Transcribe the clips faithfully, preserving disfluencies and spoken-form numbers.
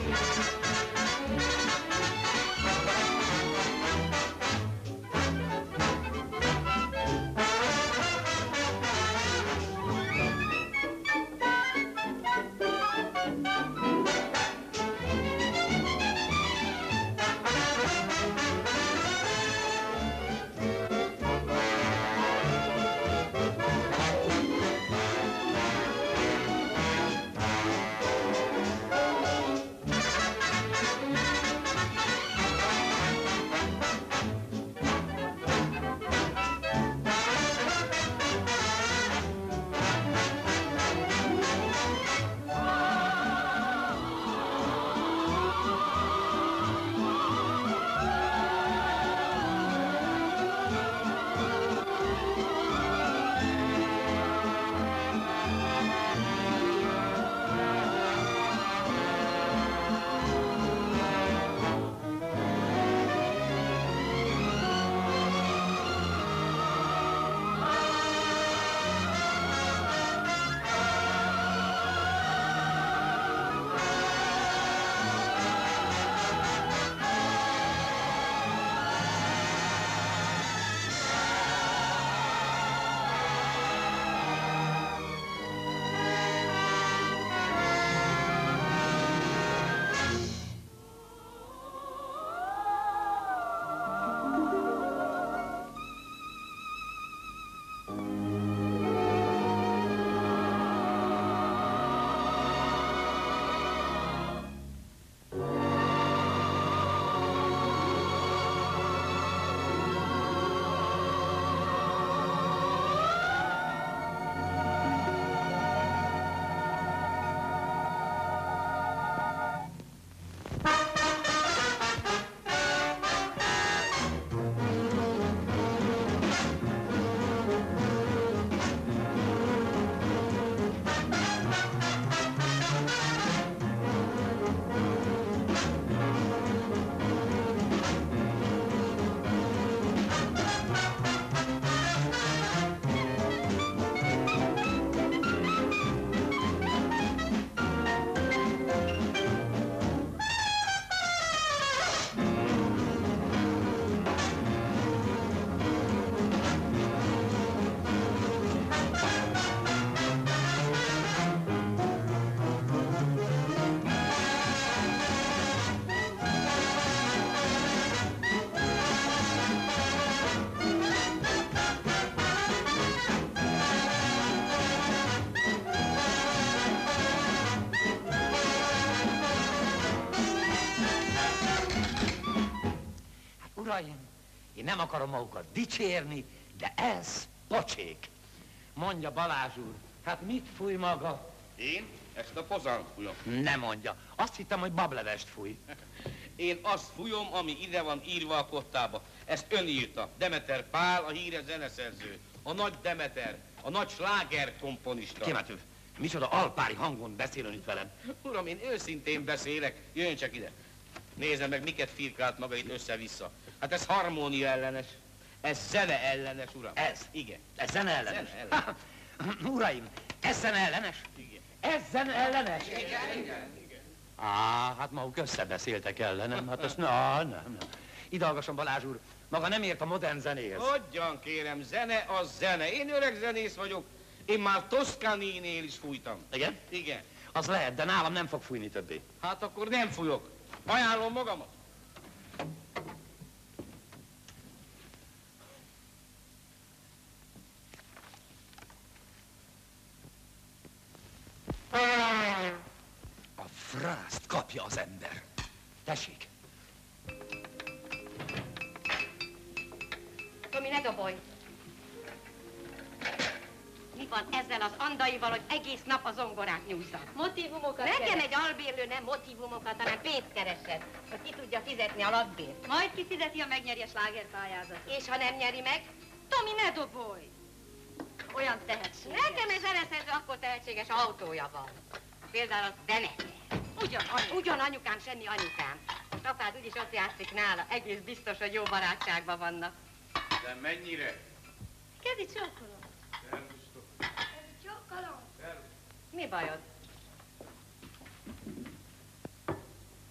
Uraim, én nem akarom magukat dicsérni, de ez pocsék. Mondja Balázs úr, hát mit fúj maga? Én? Ezt a pozánt fújom. Ne mondja. Azt hittem, hogy bablevest fúj. Én azt fújom, ami ide van írva a kottába. Ezt ön írta. Demeter Pál, a híres zeneszerző. A nagy Demeter, a nagy sláger komponista. Kémető, micsoda alpári hangon beszél ön itt velem? Uram, én őszintén beszélek. Jöjjön csak ide. Nézze meg, miket firkált maga itt össze-vissza. Hát ez harmónia ellenes. Ez zene ellenes, uram. Ez? Igen. Ez zene ellenes? Zene ellenes. Uraim, ez zene ellenes? Igen. Ez zene ellenes? Igen, igen, igen. Á, hát maguk összebeszéltek ellenem, hát ezt na, nem, nem. Ide hallgasson, Balázs úr, maga nem ért a modern zenéhez. Hogyan kérem, zene az zene. Én öreg zenész vagyok. Én már Toscaninél is fújtam. Igen? Igen. Az lehet, de nálam nem fog fújni többé. Hát akkor nem fújok. Ajánlom magamat. A frászt kapja az ember. Tessék. Tomi, ne dobolj! Mi van ezzel az andaival, hogy egész nap a zongorát nyújza? Motivumokat Nekem keres. egy albérlő nem motivumokat, hanem pénzt keresed, hogy ki tudja fizetni a lakbért. Majd kifizeti, ha megnyeri a slágerpályázat. És ha nem nyeri meg? Tomi, ne dobolj! Olyan tehetséges. Nekem egy zeneszerző akkor tehetséges autója van. Például a Demeter. Ugyan, anyu. Ugyan anyukám, semmi anyukám. A apád úgyis ott játszik nála. Egész biztos, hogy jó barátságban vannak. De mennyire? Kezi csókolom. Szervusztok. Kezi csókolom. Szervusz. Mi bajod?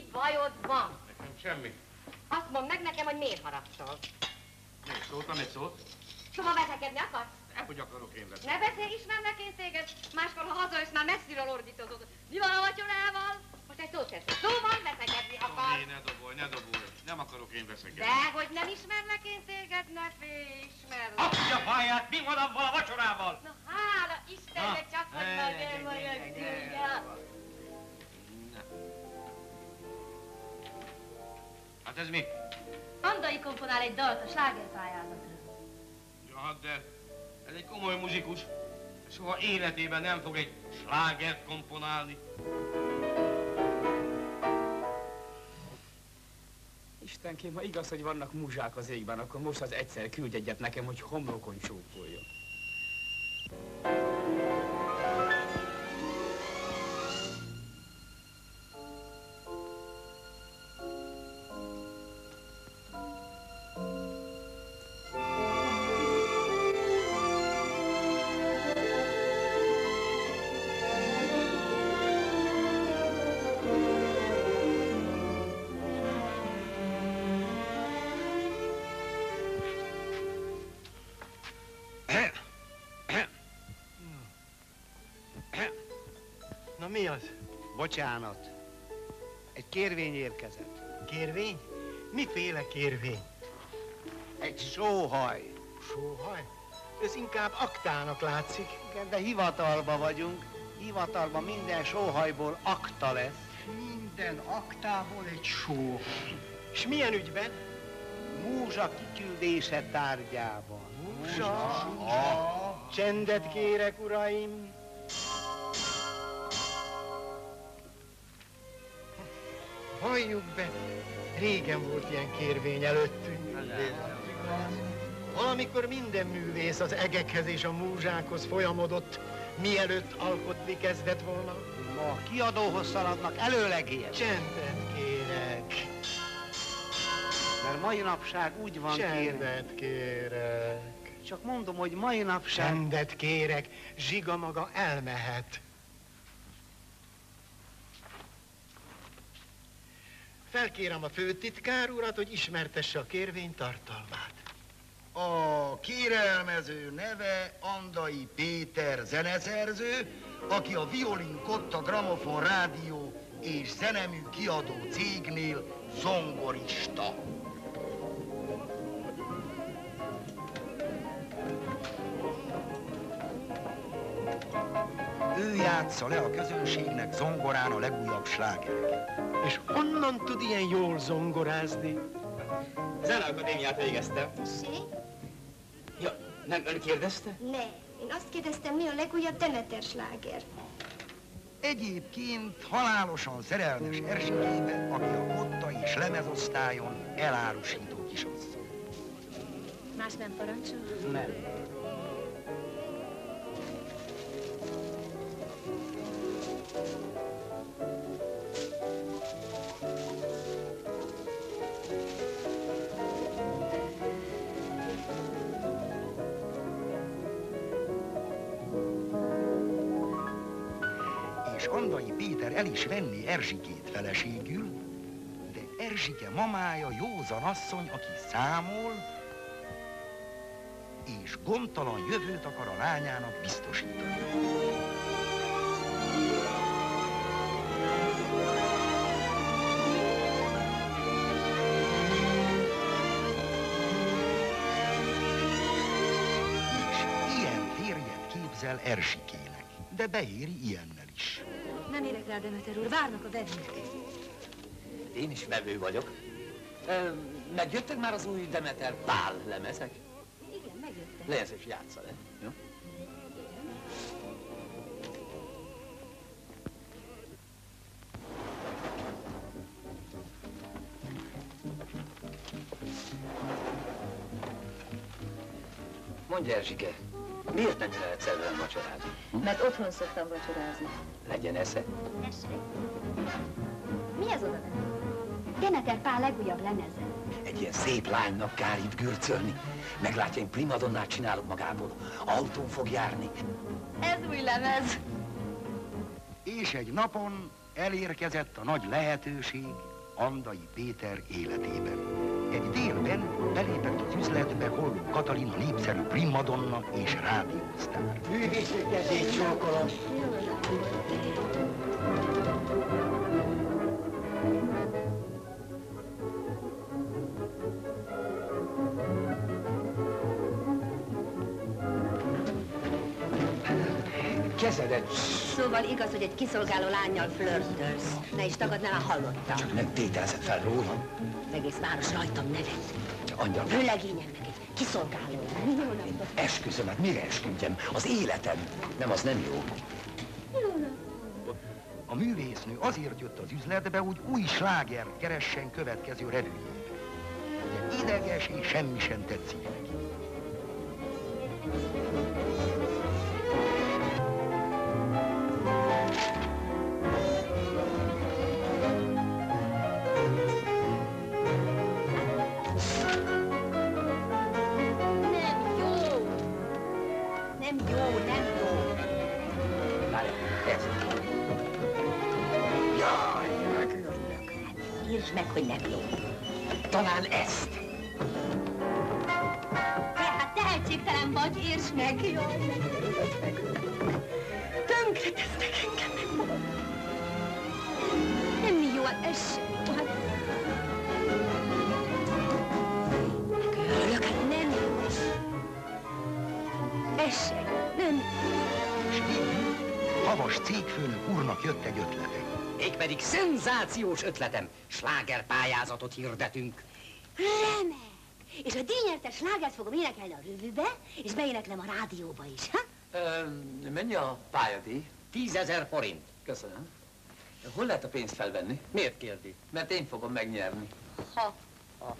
bajod van? Nekem semmi. Azt mondd meg nekem, hogy miért haragszol. Nem szóltam egy szót. Soha veszekedni akarsz? Hogy akarok én veszni? Ne beszélj, ismerlek én téged. Máskor, ha hazajössz, már messziről ordítozod. Mi van a vacsorával? Most egy szót teszek. Szóval veszekedni akarsz. Tomi, ne dobolj, ne dobolj. Nem akarok én veszekedni. De, hogy nem ismerlek én téged, ne félj, ismerlek. Apja pályát, mi van avval a vacsorával? Na, hála Istennek, csak hogy majd én vagyok tudja. Hát ez mi? Andai komponál egy dalt a slágerpályázatra. Ja, hát de ez egy komoly muzikus. Soha életében nem fog egy slágert komponálni. Istenkém, ha igaz, hogy vannak muzsák az égben, akkor most az egyszer küldj egyet nekem, hogy homlokon csókoljon. Na mi az? Bocsánat. Egy kérvény érkezett. Kérvény? Miféle kérvény? Egy sóhaj. Sóhaj? Ez inkább aktának látszik. Igen, de hivatalba vagyunk. Hivatalban minden sóhajból akta lesz. Minden aktából egy sóhaj. S milyen ügyben? Múzsa kiküldése tárgyában. Múzsa? Ah. Csendet kérek, uraim. Halljuk be, régen volt ilyen kérvény előttünk. Valamikor minden művész az egekhez és a múzsákhoz folyamodott, mielőtt alkotni kezdett volna. Ma a kiadóhoz szaladnak előlegért. Csendet kérek. Mert mai napság úgy van, kérem. Csendet kérek. Csak mondom, hogy mai napság... Csendet kérek, Zsiga maga elmehet. Felkérem a főtitkár urat, hogy ismertesse a kérvény tartalmát. A kérelmező neve Andai Péter zeneszerző, aki a Violin Kotta Gramofon Rádió és Zenemű kiadó cégnél zongorista. Ő játsza le a közönségnek zongorán a legújabb slágereket. És honnan tud ilyen jól zongorázni? Zeneakadémiát végeztem. Tessék? Ja, nem ön kérdezte? Ne. Én azt kérdeztem, mi a legújabb Demeter sláger. Egyébként halálosan szerelmes Erzsikébe, aki a kotta és lemezosztályon elárusító kisasszony. Más nem parancsol? Nem. És Andai Péter el is venné Erzsikét feleségül, de Erzsike mamája józan asszony, aki számol, és gondtalan jövőt akar a lányának biztosítani. És ilyen férjet képzel Erzsikének, de beéri ilyennel is. Nem érek rá, Demeter úr, várnak a vevők. Én is vevő vagyok. Ö, megjöttek már az új Demeter Pál lemezek? Igen, megjöttek. Lesz és játsza le, jó? Mondj, Erzsike, miért nem jön egyszerűen vacsorázni? Mert otthon szoktam vacsorázni. Legyen esze. Tessék? Mi ez oda? Demeter Pál legújabb lemeze. Egy ilyen szép lánynak kár itt gürcölni. Meglátja, én primadonnát csinálok magából. Autón fog járni. Ez új lemez. És egy napon elérkezett a nagy lehetőség, Andai Péter életében. Egy délben belépett az üzletbe Holló Katalin, a népszerű primadonna és rádiósztár. Művészek kezét csókolom. Kezedet! Szóval igaz, hogy egy kiszolgáló lánnyal flörtölsz. Ne is tagad, nem hallottam. Csak nem tételezett fel rólam. Az egész város rajtam nevet. Csak angyal. Vőlegényem meg egy kiszolgáló lány. Jó napot. Esküszöm, hát mire esküdjem? Az életem. Nem, az nem jó. Jó napot. A művésznő azért jött az üzletbe, hogy új slágert keressen következő revűjére. De ideges és semmi sem tetszik neki. Írd meg, hogy nem jó. Talán ezt. Te, hát tehetségtelen vagy, írd meg. Jaj, tönkre tesznek engem, megmondom. Nem jó, hát ez sem jó. Hát... Megölök, hát nem jó. Ez sem jó, nem. És végül Havas cégfőnök úrnak jött egy ötlete. Mégpedig szenzációs ötletem. Slágerpályázatot hirdetünk. Remek! És a díjnyertes slágert fogom énekelni a rövűbe, és beéneklem a rádióba is, ha? Ö, mennyi a pályadíj? Tízezer forint. Köszönöm. Hol lehet a pénzt felvenni? Miért kérdi? Mert én fogom megnyerni. Ha, ha.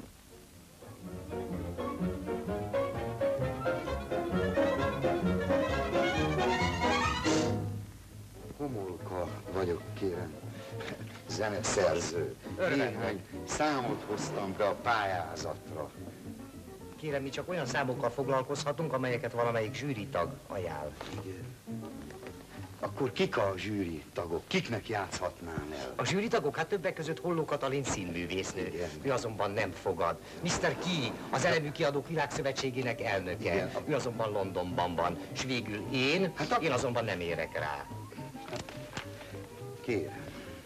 Homolka vagyok, kérem. Zeneszerző. Néhány számot hoztam be a pályázatra. Kérem, mi csak olyan számokkal foglalkozhatunk, amelyeket valamelyik zsűritag ajánl. Igen. Akkor kik a zsűri tagok? Kiknek játszhatnám el? A zsűritagok, hát többek között Holló Katalin színművésznő. Igen. Ő azonban nem fogad. miszter Key, az Elemű Kiadók Világszövetségének elnöke. Igen. Ő azonban Londonban van. S végül én, hát a... én azonban nem érek rá. Kérem.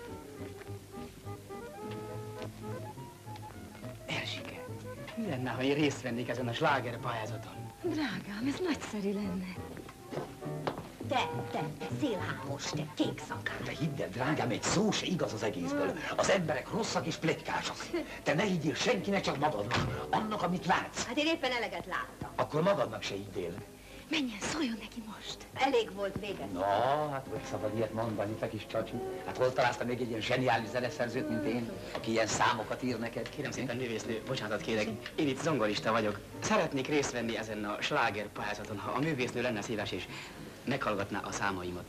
Erzsike, mi lenne, ha én részt vennék ezen a sláger pályázaton? Drágám, ez nagyszerű lenne. Te, te, te szélhámos, te kék szakál. De hidd el, drágám, egy szó se igaz az egészből. Az emberek rosszak és pletykásak. Te ne higgyél senkinek, csak magadnak. Annak, amit látsz. Hát én éppen eleget láttam. Akkor magadnak se higgyél. Menjen, szóljon neki most. Elég volt véget. No, hát hogy szabad ilyet mondani, te kis csacsi. Hát hol találtál még egy ilyen zseniális zeneszerzőt, mint én, aki ilyen számokat ír neked? Kérem szépen, művésznő, bocsánatot kérek. Én itt zongorista vagyok. Szeretnék részt venni ezen a sláger pályázaton, ha a művésznő lenne szíves és meghallgatná a számaimat.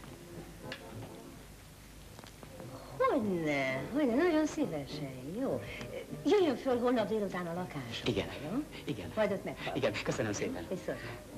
Hogyne, hogyne, nagyon szívesen, jó. Jöjjön föl holnap délután a lakásra. Igen, jó? igen. Majd ott meghallgat. Igen, köszönöm szépen. Viszont.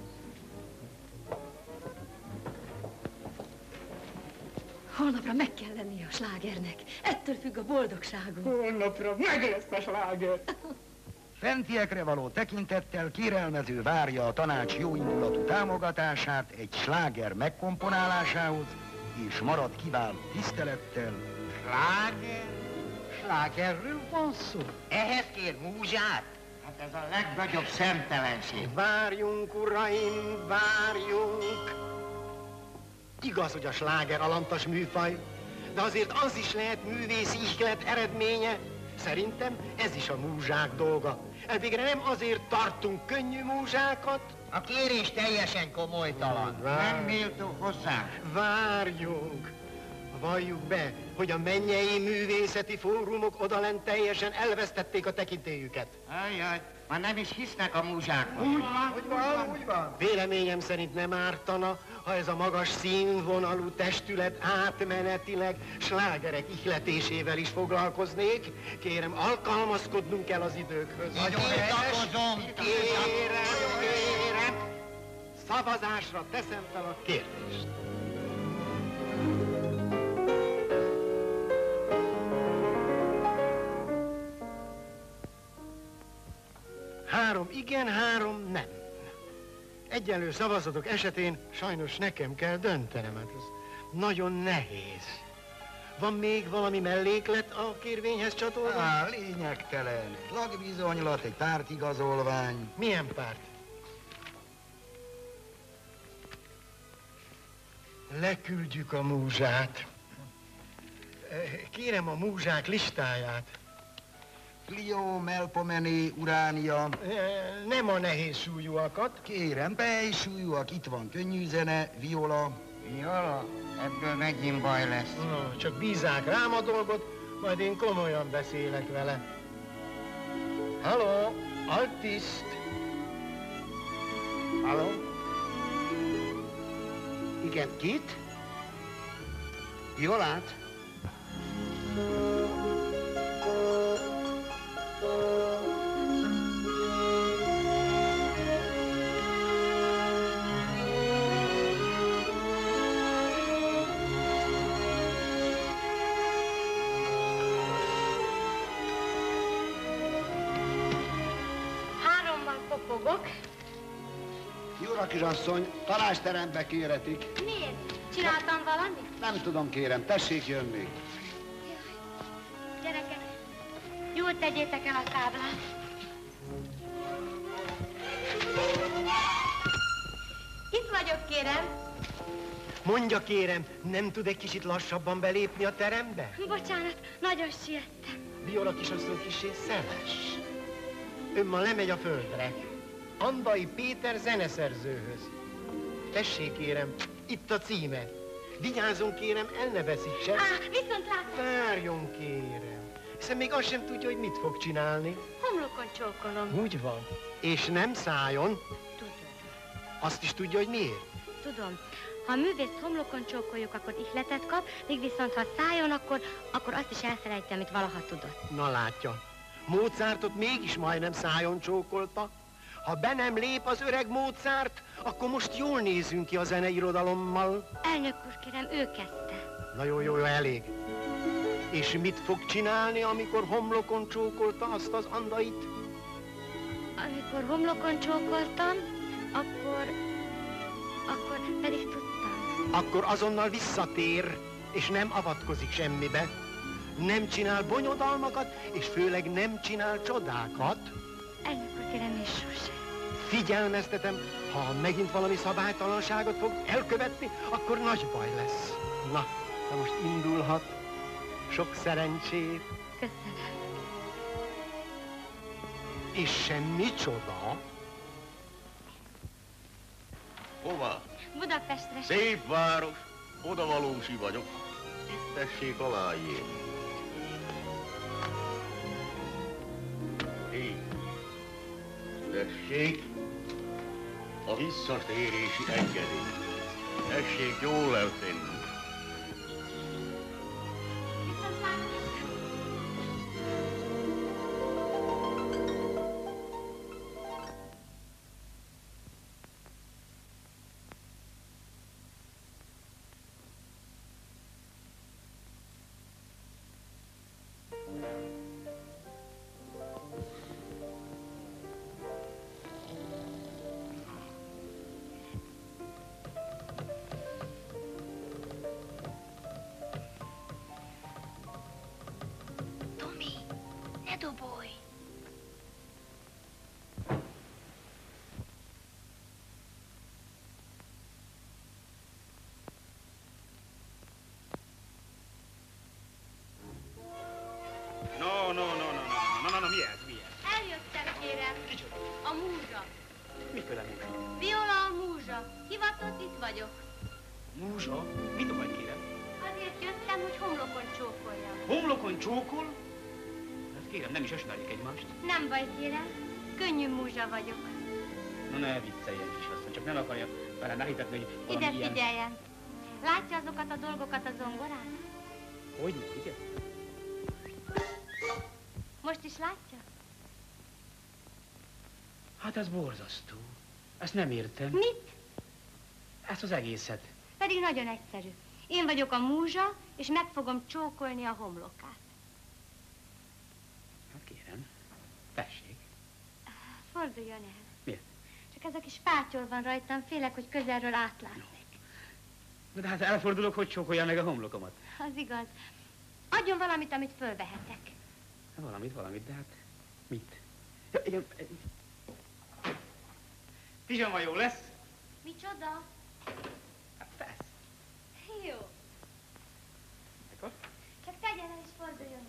Holnapra meg kell lennie a slágernek. Ettől függ a boldogságunk. Holnapra meg lesz a sláger. Fentiekre való tekintettel kérelmező várja a tanács jóindulatú támogatását egy sláger megkomponálásához, és marad kiváló tisztelettel. Sláger? Slágerről van szó? Ehhez kér múzsát? Hát ez a legnagyobb szemtelenség. Várjunk, uraim, várjunk! Igaz, hogy a sláger alantas műfaj, de azért az is lehet művészi ihlet eredménye. Szerintem ez is a múzsák dolga. Elvégre nem azért tartunk könnyű múzsákat. A kérés teljesen komolytalan. Nem méltó hozzánk. Várjunk! Valljuk be, hogy a mennyei művészeti fórumok odalent teljesen elvesztették a tekintélyüket. Ajjaj, már nem is hisznek a múzsákban. Úgy van, úgy van, úgy van. Véleményem szerint nem ártana, ha ez a magas színvonalú testület átmenetileg slágerek ihletésével is foglalkoznék. Kérem, alkalmazkodnunk kell az időkhöz. Nagyon tiltakozom. Kérem, kérem, szavazásra teszem fel a kérdést. Három igen, három nem. Egyenlő szavazatok esetén sajnos nekem kell döntenem, hát ez nagyon nehéz. Van még valami melléklet a kérvényhez csatolva? Á, lényegtelen. Lakbizonylat, egy pártigazolvány. Milyen párt? Leküldjük a múzsát. Kérem a múzsák listáját. Clio, Melpomene, Uránia. Nem a nehéz súlyúakat. Kérem, pej súlyúak, itt van könnyű zene, viola. Viola? Ebből megint baj lesz. No, csak bízzák rám a dolgot, majd én komolyan beszélek vele. Halló, altiszt! Halló? Igen, kit? Violát? Kopogok. Jó, kisasszony, tanácsterembe kéretik. Miért? Csináltam valamit? Nem tudom, kérem, tessék jönni. Gyerekek, jól tegyétek el a táblát. Itt vagyok, kérem. Mondja, kérem, nem tud egy kicsit lassabban belépni a terembe? Bocsánat, nagyon siettem. Viola kisasszony kissé szeles. Ön ma lemegy a földre. Andai Péter zeneszerzőhöz. Tessék, kérem, itt a címe. Vigyázzon, kérem, el ne veszítse. Á, viszont látom. Várjon, kérem. Hiszen még azt sem tudja, hogy mit fog csinálni. Homlokon csókolom. Úgy van. És nem szájon. Tudom. Azt is tudja, hogy miért? Tudom. Ha a művészt homlokon csókoljuk, akkor ihletet kap, míg viszont ha szájon, akkor, akkor azt is elfelejti, amit valaha tudott. Na látja. Mozartot mégis majdnem szájon csókolta. Ha be nem lép az öreg Mozart, akkor most jól nézünk ki a zeneirodalommal. Elnök úr, kérem, ő kezdte. Na jó, jó, jó, elég. És mit fog csinálni, amikor homlokon csókolta azt az Andait? Amikor homlokon csókoltam, akkor... akkor pedig tudtam. Akkor azonnal visszatér, és nem avatkozik semmibe. Nem csinál bonyodalmakat, és főleg nem csinál csodákat. Elnök úr, kérem, és sose. Figyelmeztetem, ha megint valami szabálytalanságot fog elkövetni, akkor nagy baj lesz. Na, na most indulhat. Sok szerencsét. Köszönöm. És semmi csoda. Hova? Budapestre. Szép város, odavalósi vagyok. Itt tessék aláírni. Így. Tessék, a visszatérési engedély. Tessék jól eltenni. Dobolj! No, no, no, no, no, no, no, no, mi ez, mi ez? Eljöttem, kérem. Kicsoda? A múzsa. Miféle múzsa? Viola a múzsa. Hivatott, itt vagyok. Múzsa? Mit vagy, kérem? Azért jöttem, hogy homlokon csókoljam. Homlokon csókol? Hát kérem, nem is ismerjük egymást. Nem baj, kérem. Könnyű múzsa vagyok. Na ne vicceljen, kisasszony, csak nem akarja vele nehitetni, hogy valami Ide ilyen... figyeljen. Látja azokat a dolgokat a zongorán? Hogyne, igen? Most is látja? Hát ez borzasztó. Ezt nem értem. Mit? Ezt az egészet. Pedig nagyon egyszerű. Én vagyok a múzsa, és meg fogom csókolni a homlokát. Hát kérem, tessék. Forduljon el. Miért? Csak ez a kis pátyol van rajtam, félek, hogy közelről átlátszik. No, de hát elfordulok, hogy csókolja meg a homlokomat. Az igaz. Adjon valamit, amit fölvehetek. Valamit, valamit, de hát mit? Ja, igen. Pizsama jó lesz? Micsoda? Hát persze. Jó. Akkor? Csak tegyen el és forduljon el.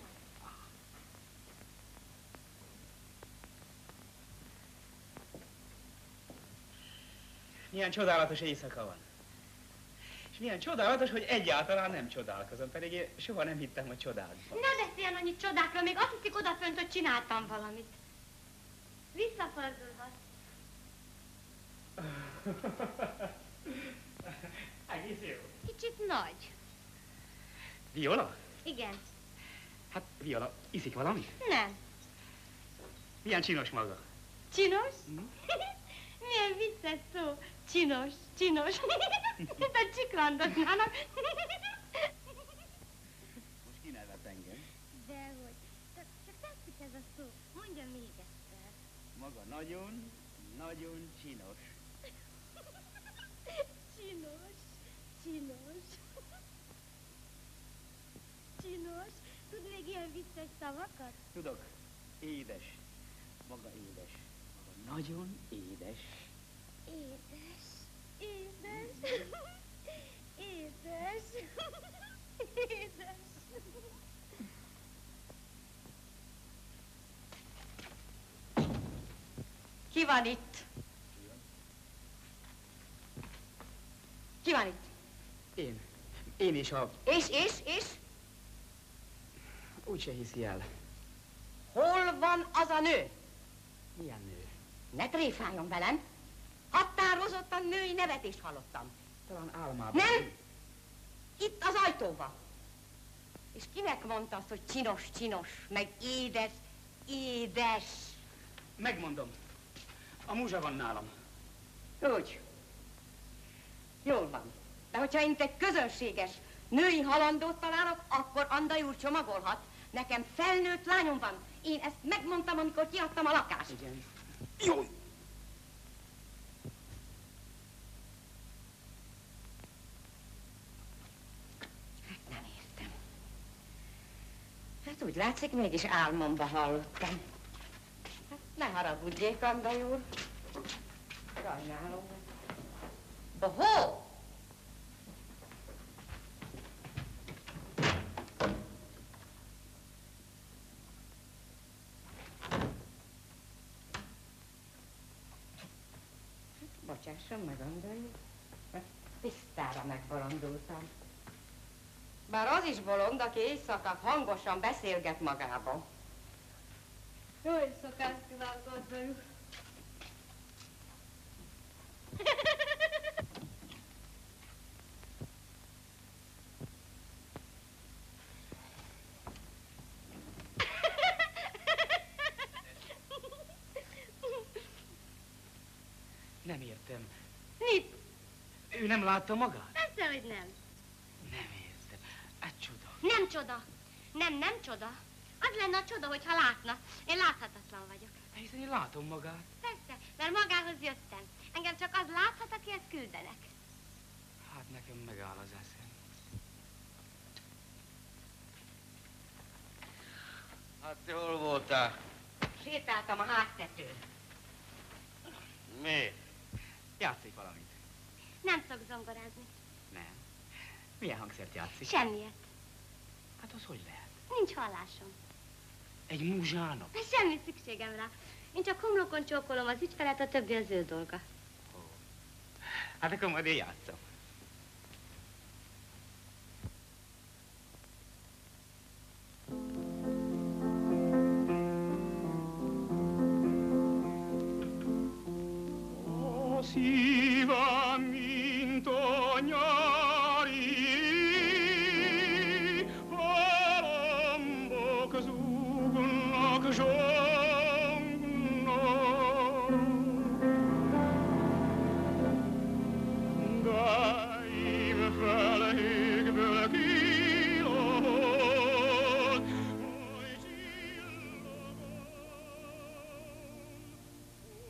Milyen csodálatos éjszaka van. És milyen csodálatos, hogy egyáltalán nem csodálkozom, pedig én soha nem hittem, hogy csodálkozom. Ne beszéljen annyi csodákról, még azt hiszik odafönt, hogy csináltam valamit. Visszafordulhat. Egész jó. Kicsit nagy. Viola? Igen. Hát Viola, iszik valami? Nem. Milyen csinos maga? Csinos? Mm. Milyen vicces szó. Csinos, csinos. Mint a csiklandoznának. Most kinevet engem. Dehogy. Csak, csak tetszik ez a szó. Mondja még egyszer. Maga nagyon, nagyon csinos. Csinos, csinos. Csinos. Tud még ilyen vicces szavakat? Tudok. Édes. Maga édes. Maga nagyon édes. Édes, édes, édes, édes. Ki van itt? Ki van itt? Én. Én is a... És, és, és? Úgyse hiszi el. Hol van az a nő? Milyen nő? Ne tréfáljon velem. Határozottan női nevetést hallottam. Talán álmában. Nem! Itt az ajtóba. És kinek mondta azt, hogy csinos, csinos, meg édes, édes? Megmondom. A múzsa van nálam. Úgy. Jól van. De hogyha én egy közönséges női halandót találok, akkor Andai úr csomagolhat. Nekem felnőtt lányom van. Én ezt megmondtam, amikor kiadtam a lakást. Igen. Jó. Hát úgy látszik, mégis álmomba hallottam. Hát ne haragudjék, Andai úr. Sajnálom. Ohó! Bocsásson meg, Andai úr. Hát tisztára megbolondultam. Bár az is bolond, aki éjszaka hangosan beszélget magába. Jó éjszakát kívánok, Andai úr. Nem értem. Mit? Ő nem látta magát? Persze, hogy nem. Nem értem. Ez csoda. Nem csoda. Nem, nem csoda. Az lenne a csoda, hogyha látna. Én láthatatlan vagyok. De hiszen én látom magát. Persze, mert magához jöttem. Engem csak az láthat, akihez küldenek. Hát nekem megáll az eszem. Hát te hol voltál? Sétáltam a háztetőn. Miért? Játszik valamit. Nem szok zongorázni. Nem. Milyen hangszert játszik? Semmiet. Hát az hogy lehet? Nincs hallásom. Egy múzsának? De semmi szükségem rá. Én csak homlokon csókolom az ügyfelet, a többi az ő dolga. Oh. Hát akkor majd én játszom. A szívem, mint a nyári, a lombok zúgnak, zsongnak. Gáim felhőkből killott, oly csillagos,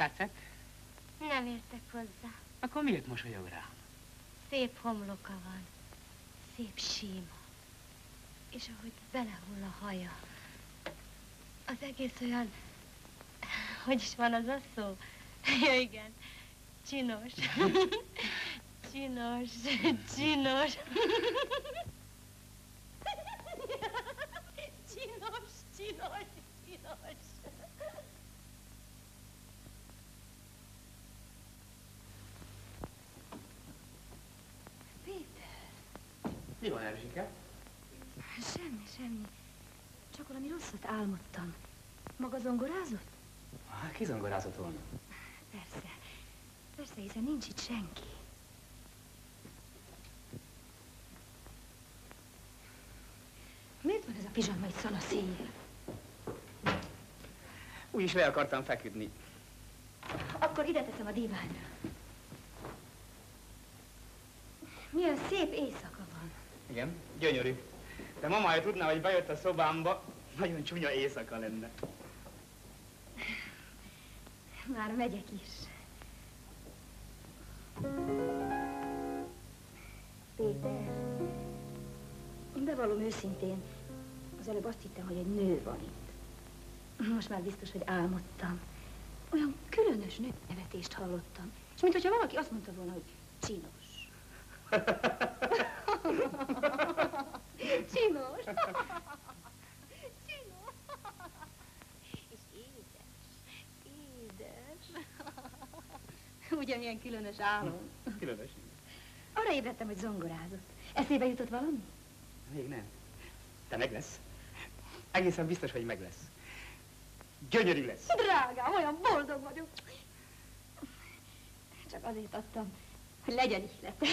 Tetszett? Nem értek hozzá. Akkor miért mosolyog rám? Szép homloka van, szép síma, és ahogy belehull a haja, az egész olyan, hogy is van az a szó? Ja, igen, csinos. Csinos, csinos. Csinos, csinos, csinos. Mi van, Erzsike? Semmi, semmi. Csak valami rosszat álmodtam. Maga zongorázott? Hát, ki zongorázott volna? Persze. Persze, hiszen nincs itt senki. Miért van ez a pizsama itt szanaszéjjel? Úgyis le akartam feküdni. Akkor ide teszem a díványra. Milyen szép éjszaka van. Igen, gyönyörű. De mamája tudná, hogy bejött a szobámba, nagyon csúnya éjszaka lenne. Már megyek is. Péter, én bevallom őszintén, az előbb azt hittem, hogy egy nő van itt. Most már biztos, hogy álmodtam. Olyan különös nőnevetést hallottam. És mintha valaki azt mondta volna, hogy csinos. Csinos. Csinos. És édes. Édes. Ugyanilyen különös álom. Különös. Arra ébredtem, hogy zongorázott. Eszébe jutott valami? Még nem. De meg lesz. Egészen biztos, hogy meg lesz. Gyönyörű lesz. Drágám, olyan boldog vagyok. Csak azért adtam, hogy legyen ihlet.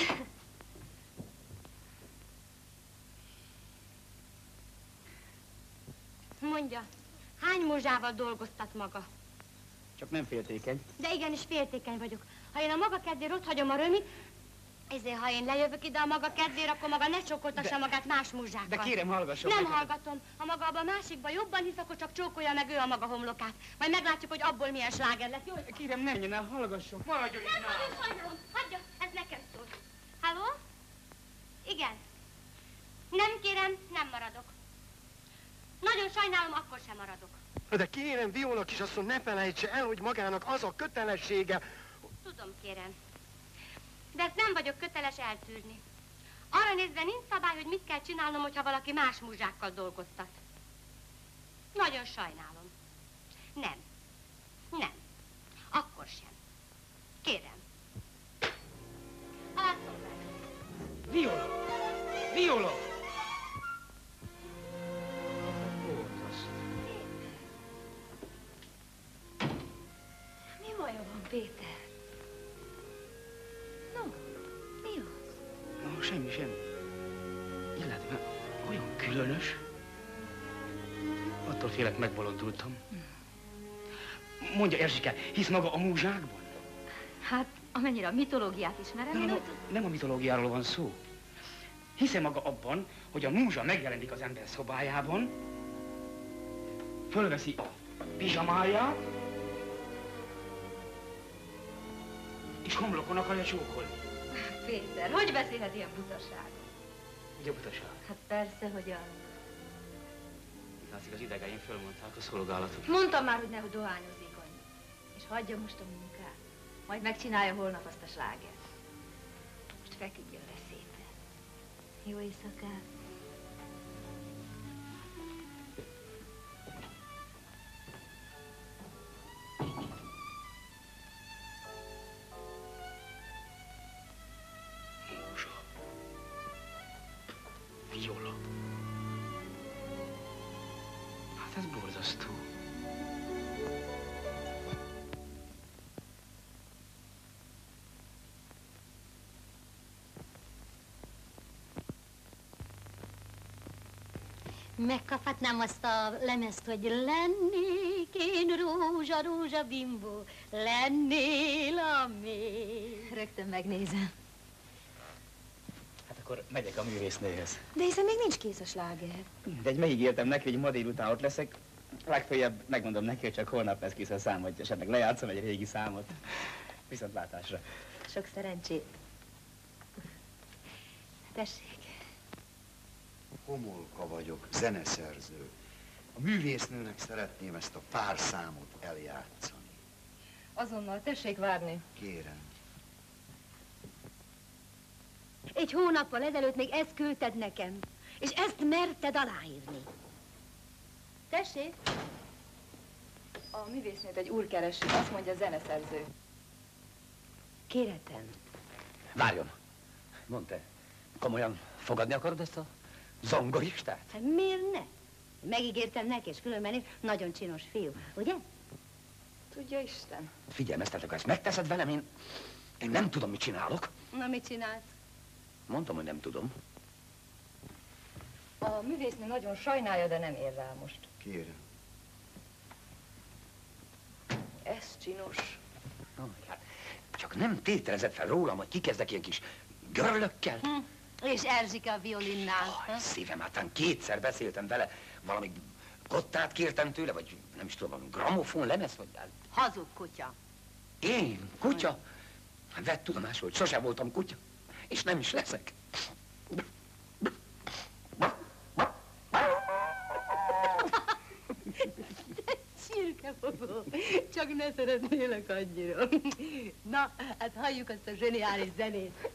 Mondja, hány muzsával dolgoztat maga? Csak nem féltékeny. De igenis féltékeny vagyok. Ha én a maga kedvéért ott hagyom a römit, ezért ha én lejövök ide a maga kedvéért, akkor maga ne csókoltassa de, magát más muzsákkal. De kérem, hallgasson. Nem hallgatom. Ha maga abban a másikban jobban hisz, akkor csak csókolja meg ő a maga homlokát. Majd meglátjuk, hogy abból milyen sláger lesz. Jó? Kérem, ne menjen el, hallgasson. Maradjon itt. Nem, nagyon sajnálom. Hagyja, ez nekem szól. Halló? Igen. Nem kérem, nem maradok. Nagyon sajnálom, akkor sem maradok. De kérem, Viola kisasszony, ne felejtse el, hogy magának az a kötelessége. Tudom, kérem. De ezt nem vagyok köteles eltűrni. Arra nézve nincs szabály, hogy mit kell csinálnom, hogyha valaki más muzsákkal dolgoztat. Nagyon sajnálom. Nem. Nem. Akkor sem. Kérem. Alszom vele. Viola! Viola! Mi baja van, Péter? No, mi az? No, semmi, semmi. Illetve olyan különös. Attól félek, megbolondultam. Mondja, Erzsike, hisz maga a múzsákban? Hát, amennyire a mitológiát ismerem, Nem, én nem, úgy... nem a mitológiáról van szó. Hisze maga abban, hogy a múzsa megjelenik az ember szobájában, fölveszi a pizsamáját, és homlokon akarja csókolni. Péter, hogy beszélhet ilyen butaságot? Ugye butaság? Hát persze, hogy az. Látszik, az idegeim fölmondták a szolgálatot. Mondtam már, hogy nehogy dohányozzék annyi. És hagyja most a munkát. Majd megcsinálja holnap azt a slágert. Most feküdjön le szépen. Jó éjszakát. Viola. Hát ez borzasztó. Megkaphatnám azt a lemezt, hogy lennék én rózsa, rózsa bimbó, lennél a mély. Rögtön megnézem. Hát akkor megyek a művésznőhöz. De hiszen még nincs kész a sláger. De egy megígértem neki, hogy ma délután ott leszek, Legfeljebb megmondom neki, hogy csak holnap lesz kész a szám, hogy esetleg lejátszom egy régi számot. Viszontlátásra. Sok szerencsét. Tessék. Homolka vagyok, zeneszerző. A művésznőnek szeretném ezt a pár számot eljátszani. Azonnal, tessék várni. Kérem. Egy hónappal ezelőtt még ezt küldted nekem, és ezt merted aláírni. Tessék? A művésznőt egy úr keresi, azt mondja zeneszerző. Kérhetem. Várjon. Mondd te, komolyan fogadni akarod ezt a zongoristát? Hát miért ne? Megígértem neki, és különben is nagyon csinos fiú, ugye? Tudja Isten. Figyelmeztetek, ha ezt megteszed velem, én, én nem tudom, mit csinálok. Na, mit csinálsz? Mondtam, hogy nem tudom. A művésznő nagyon sajnálja, de nem ér rá most. Kérem. Ez csinos. Oh, hát, csak nem tételezed fel rólam, hogy kikezdek ilyen kis görlökkel. Hm. És Erzsike a violinnál. Oh, szívem, hát kétszer beszéltem vele, valami kottát kértem tőle, vagy nem is tudom, valami gramofon lemez, vagy... Hazug kutya. Én? Kutya? Vedd tudomásul, hogy sosem voltam kutya, és nem is leszek. Csirkefogó, csak ne szeretnélek annyira. Na, hát halljuk azt a zseniális zenét.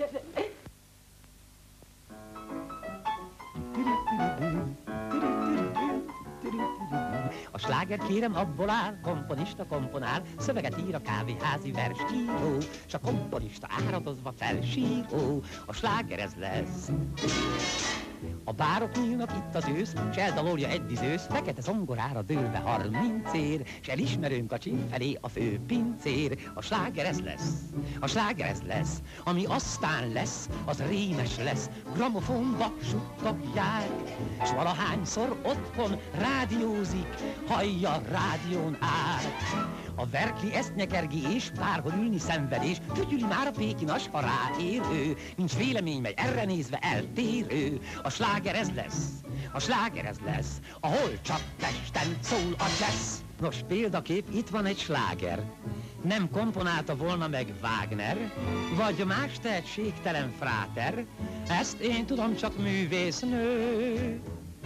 A sláger kérem abból áll, komponista komponál, szöveget ír a kávéházi versíró, s a komponista áradozva felsíró, a sláger ez lesz. A bárok nyílnak itt az ősz, s eldalolja Eddizősz, fekete zongorára dőlve harmincér, s elismerőnk a csin felé a fő pincér. A sláger ez lesz, a sláger ez lesz, ami aztán lesz, az rémes lesz. Gramofonba suttogják, s valahányszor otthon rádiózik, hallja rádión át. A verkli ezt nyekergi és bárhol ülni szenvedés, fütyüli már a pékinas, ha ráérő, nincs vélemény, mely erre nézve eltérő. A sláger ez lesz, a sláger ez lesz, ahol csak Pesten szól a jazz. Nos, példakép, itt van egy sláger. Nem komponálta volna meg Wagner, vagy más tehetségtelen fráter, ezt én tudom, csak művésznő.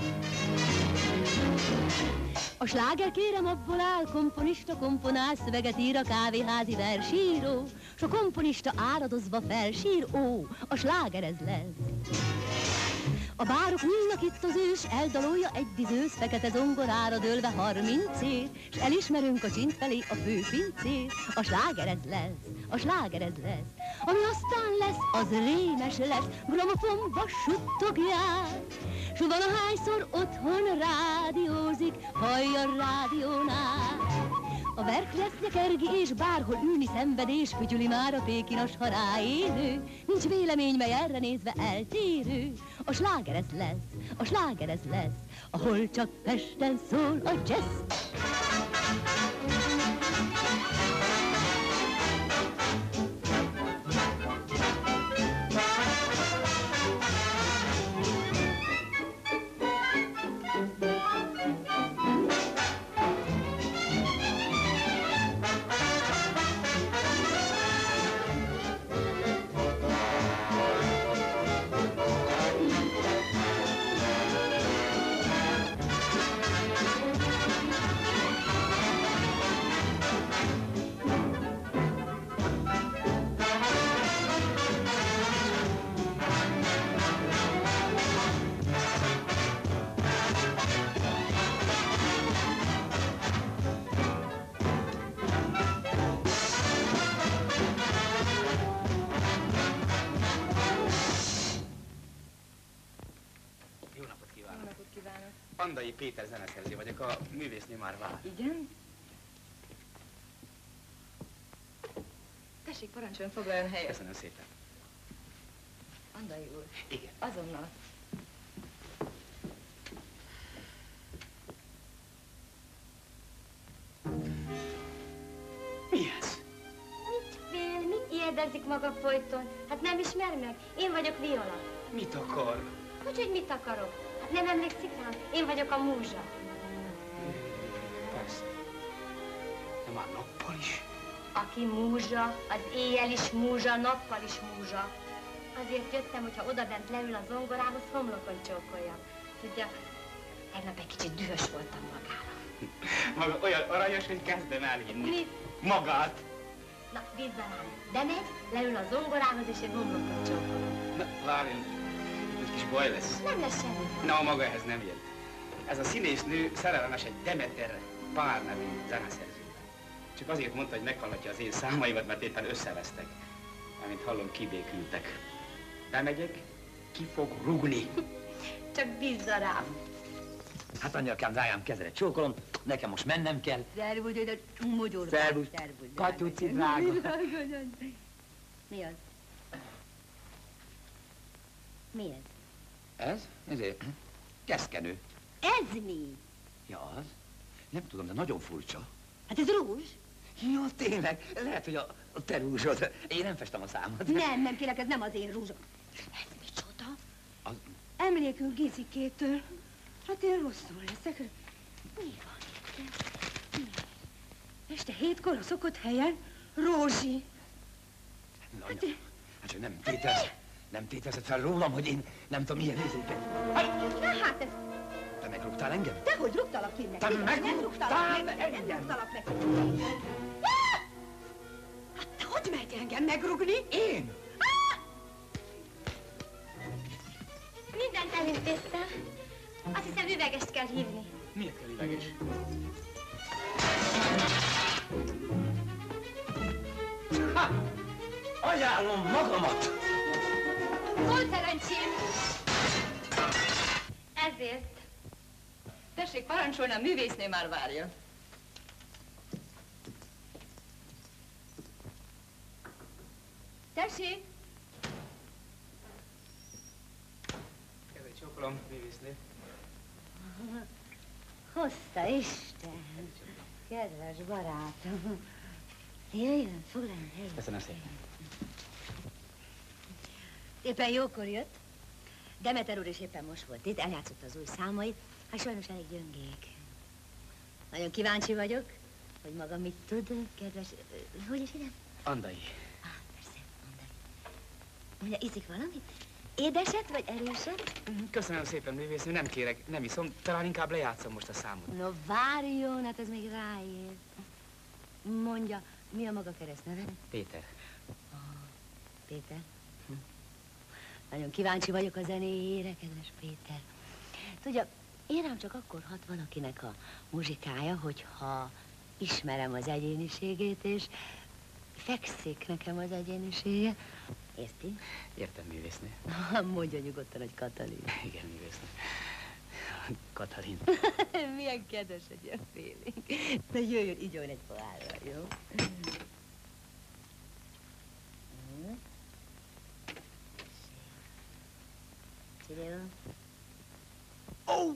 A sláger kérem abból áll, komponista komponál, szöveget ír a kávéházi versíró, s a komponista áradozva felsír, ó, a sláger ez lesz. A bárok nyílnak itt az ős, eldalolja Eddizősz, fekete zongorára dőlve harmincér, s elismerünk a csint felé a főpincér. A sláger ez lesz, a sláger ez lesz, ami aztán lesz, az rémes lesz, gramofonba suttogják, s valahányszor otthon rádiózik, hallja a rádiónál. A verk lesz nyekergi, és bárhol ülni szenvedés, fütyüli már a pékinas, ha ráérő, nincs vélemény, mely erre nézve eltérő. A sláger ez lesz, a sláger ez lesz, ahol csak Pesten szól a jazz. Andai Péter zeneszerző vagyok, a művésznő már vár. Igen? Tessék, parancsoljon, foglaljon helyet. Köszönöm szépen. Andai úr. Igen. Azonnal. Mi ez? Mit fél, mit érdezik maga folyton? Hát nem ismer meg? Én vagyok Viola. Mit akar? Hogy, hogy mit akarok? Hát nem emlékszik rám? Én vagyok a múzsa. már nappal is. Aki múzsa, az éjjel is múzsa, nappal is múzsa. Azért jöttem, hogyha odabent leül a zongorához, homlokon csókoljam. Tudja, tegnap egy kicsit dühös voltam magára. Maga olyan aranyos, hogy kezdem elhinni. Mit? Magát. Na, bízzal rám. Bemegy, leül a zongorához, és én homlokon csókolom. Na, várjon, egy kis baj lesz. Nem lesz semmi. Na, maga ehhez nem jön. Ez a színésznő szerelmes egy Demeter Pál nevű zeneszerzővel. Csak azért mondta, hogy meghallatja az én számaimat, mert éppen összevesztek. Amint hallom, kibékültek. Bemegyek, ki fog rugni. Csak bízzal rám. Hát anyakám, drágám, kezeret csókolom, nekem most mennem kell. Szervusz, hogy a mogyorba. Szervusz. Katyuci drága. Mi az? Mi ez? Ez? Ezért? Keszkenő. Ez mi? Ja, az? Nem tudom, de nagyon furcsa. Hát ez rúzs? Jó, tényleg, lehet, hogy a, a te rúzsod. Én nem festem a számot. Nem, nem kérlek, ez nem az én rúzsom. Ez micsoda? Az... Emlékünk Gizikétől. Hát én rosszul leszek. Mi van itt? Mi? Este hétkor a szokott helyen Rózsi. Na, hát, anya, hát csak nem tétez, nem tétezed fel rólam, hogy én nem tudom, milyen nézéket. Na hát ez... Te megrúgtál engem? Dehogy rúgtalak én neki. Te megrúgtál meg meg. Nem rúgtalak meg. Hát te hogy megy engem megrúgni? Én? Mindent elintéztem. Azt hiszem, üvegest kell hívni. Miért kell üveges? Ha! Ajánlom magamat! Volt szerencsém! Ezért. Tessék parancsolni, a művésznő már várja. Tessék! Kezet csókolom, művésznő. Hozta Isten! Kedves barátom! Jöjjön, foglaljon helyet. Köszönöm szépen. Éppen jókor jött. Demeter úr is éppen most volt itt, eljátszott az új számait, hát sajnos elég gyöngék. Nagyon kíváncsi vagyok, hogy maga mit tud, kedves... Hogy is ide? Andai. Ah, persze, Andai. Mondja, iszik valamit? Édeset vagy erőset? Köszönöm szépen, művésznő, nem kérek, nem iszom, talán inkább lejátszom most a számot. No, várjon, hát ez még ráér. Mondja, mi a maga keresztneve? Péter. Oh, Péter? Hm. Nagyon kíváncsi vagyok a zenéjére, kedves Péter. Tudja, én rám csak akkor hat valakinek a muzsikája, hogyha ismerem az egyéniségét, és fekszik nekem az egyénisége. Érti? Értem, művésznő. Mondja nyugodtan, hogy Katalin. Igen, művésznő. Katalin. Milyen kedves egy ilyen félénk. Na jöjjön, igyon egy pohárra, jó? Csinálom. Ó!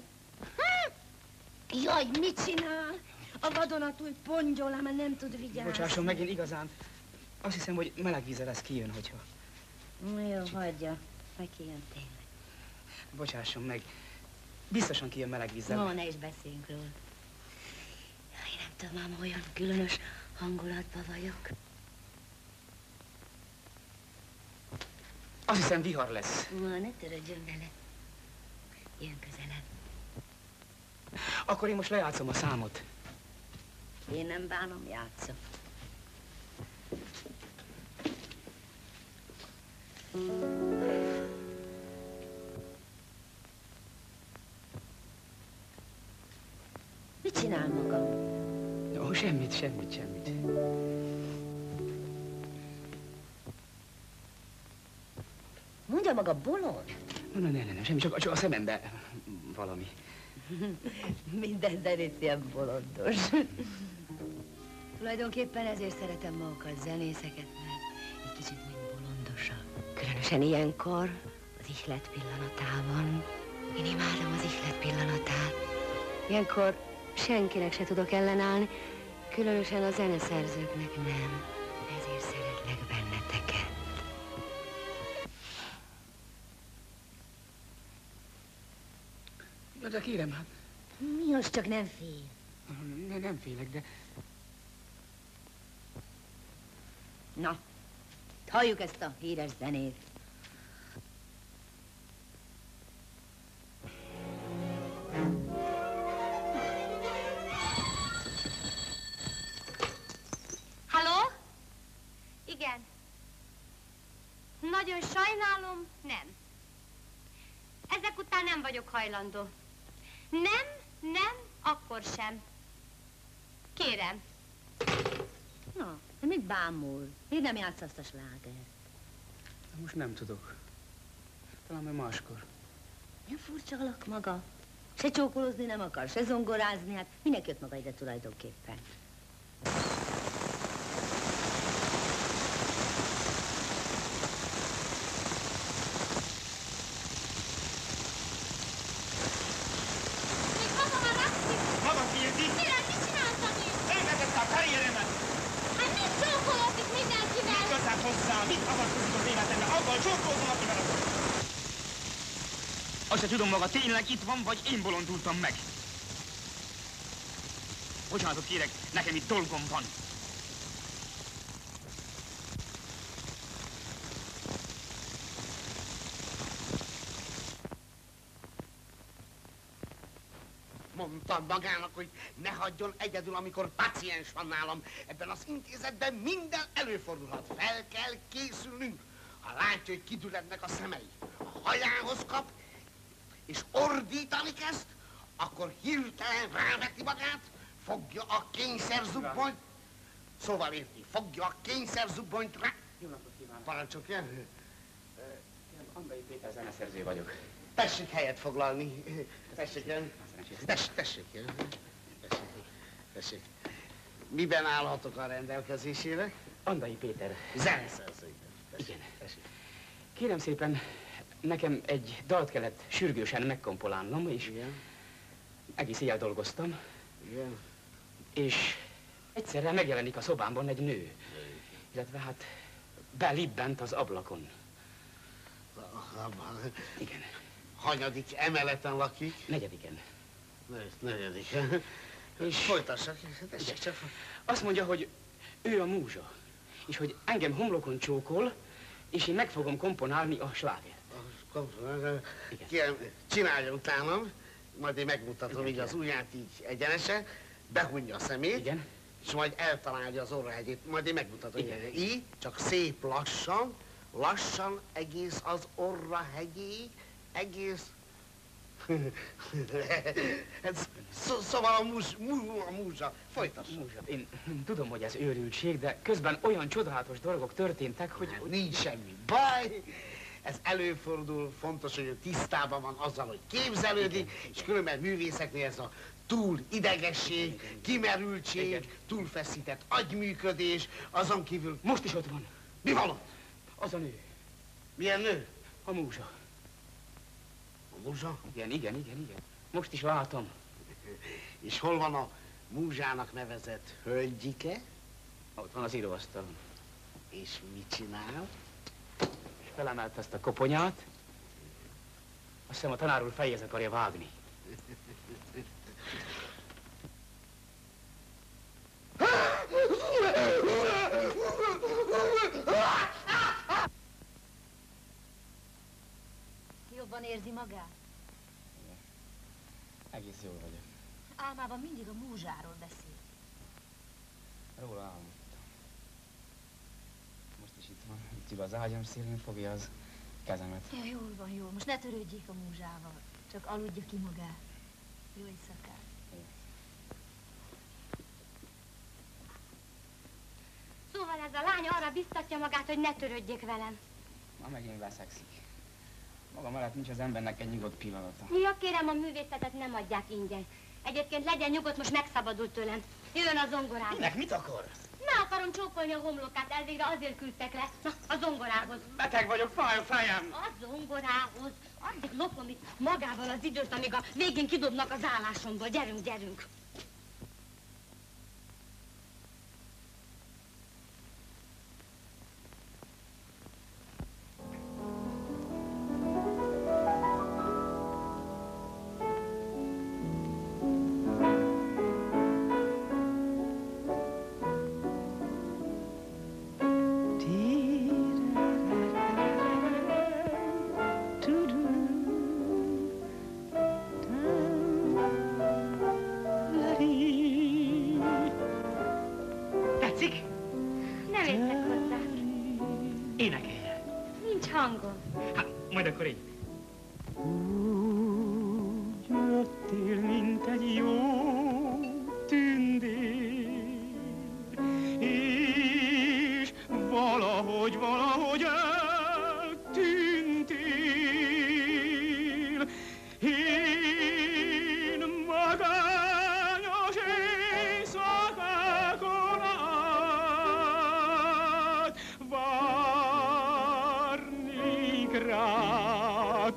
Jaj, mit csinál? A vadonatúj pongyolá, mert nem tud vigyázni. Bocsásson meg, én igazán azt hiszem, hogy meleg vízzel ez kijön, hogyha... Jó, hagyja. Meg kijön tényleg. Bocsásson meg. Biztosan kijön meleg vízzel. No, ne is beszéljünk róla. Én nem tudom, ám olyan különös hangulatban vagyok. Azt hiszem, vihar lesz. No, ne törődjön vele. Jön közelebb. Akkor én most lejátszom a számot. Én nem bánom, játszom. Mit csinál maga? Ó, semmit, semmit, semmit. Mondja maga, bolond? No, ne, ne, ne, semmi, csak, csak a szemembe valami. Minden zenész ilyen bolondos. Tulajdonképpen ezért szeretem magukat, zenészeket, mert egy kicsit még bolondosak. Különösen ilyenkor, az ihlet pillanatában. Én imádom az ihlet pillanatát. Ilyenkor senkinek se tudok ellenállni, különösen a zeneszerzőknek nem. Ezért szeretlek benneteket. Na, de kérem, hát... Mi az, csak nem fél? Ne, nem félek, de... Na, halljuk ezt a híres zenét. Halló? Igen. Nagyon sajnálom, nem. Ezek után nem vagyok hajlandó. Nem, nem, akkor sem. Kérem. Na, de mit bámul? Miért nem játsz azt a slágert? Most nem tudok. Talán majd máskor. Nem furcsa alak maga? Se csókolózni nem akar, se zongorázni, hát minek jött maga ide tulajdonképpen? Azt se tudom maga, tényleg itt van, vagy én bolondultam meg. Bocsánatot kérek, nekem itt dolgom van. Mondtad magának, hogy ne hagyjon egyedül, amikor paciens van nálam. Ebben az intézetben minden előfordulhat. Fel kell készülnünk. Ha látja, hogy kidülednek a szemei, a hajához kap, és ordítani kezd, akkor hirtelen ráveti magát, fogja a kényszerzubbonyt. Szóval érti, fogja a kényszerzubbonyt rá... Jó napot kívánok! Parancsolja! Én Andai Péter zeneszerző vagyok. Tessék helyet foglalni. Tessék, tessék, tessék, tessék, tessék. Miben állhatok a rendelkezésére? Andai Péter. Zeneszerző. Igen. Kérem szépen, nekem egy dalt kellett sürgősen megkompolálnom, és igen, egész éjjel dolgoztam. Igen. És egyszerre megjelenik a szobámban egy nő, illetve hát belibbent az ablakon. Igen. Hanyadik emeleten lakik? Negyediken. Negyedik. És folytassak, tessék csak. Azt mondja, hogy ő a múzsa, és hogy engem homlokon csókol, és én meg fogom komponálni a slágert. Kérem, csinálja utánam, majd én megmutatom így az ujját így egyenesen, behunja a szemét, igen, és majd eltalálja az orrahegyét, majd én megmutatom. Igen. Így, csak szép lassan, lassan egész az orrahegyéig, egész... Ez, szó, szóval a, múz, mú, a múzsa, folytass. Múzsa. Én tudom, hogy ez őrültség, de közben olyan csodálatos dolgok történtek, hogy... hogy... Nincs semmi baj. Ez előfordul, fontos, hogy tisztában van azzal, hogy képzelődik, igen, és különben művészeknél ez a túl idegesség, igen, kimerültség, igen, túlfeszített agyműködés, azon kívül... Most is ott van. Mi van ott? Az a nő. Milyen nő? A múzsa. A múzsa? Igen, igen, igen, igen. Most is látom. És hol van a múzsának nevezett hölgyike? Ott van az íróasztalon. És mit csinál? Felemelt ezt a koponyát. Azt hiszem, a tanár úr fejéhez akarja vágni. Jobban érzi magát? Igen. Egész jól vagyok. Álmában mindig a múzsáról beszél. Róla álmodtam. Most is itt van, itt ül az ágyam szélén, fogja az kezemet. Ja, jól van, jól. Most ne törődjék a múzsával. Csak aludja ki magát. Jó éjszakát. Szóval ez a lány arra biztatja magát, hogy ne törődjék velem. Ma megint veszekszik. Maga mellett nincs az embernek egy nyugodt pillanata. Ja, kérem, a művészetet nem adják ingyen. Egyébként legyen nyugodt, most megszabadult tőlem. Jöjjön a zongorához. Minek, mit akar? Meg akarom csókolni a homlokát, elvégre azért küldtek le. Na, a zongorához. Beteg vagyok, fáj a fejem. A zongorához. Addig lopom itt magával az időt, amíg a végén kidobnak az állásomból. Gyerünk, gyerünk. Énekeljen. Nincs hangom. Hát, majd akkor így. Úgy jöttél, mint egy jó tündér, és valahogy, valahogy eltűntél. Én magányos éjszakákon át várnék rád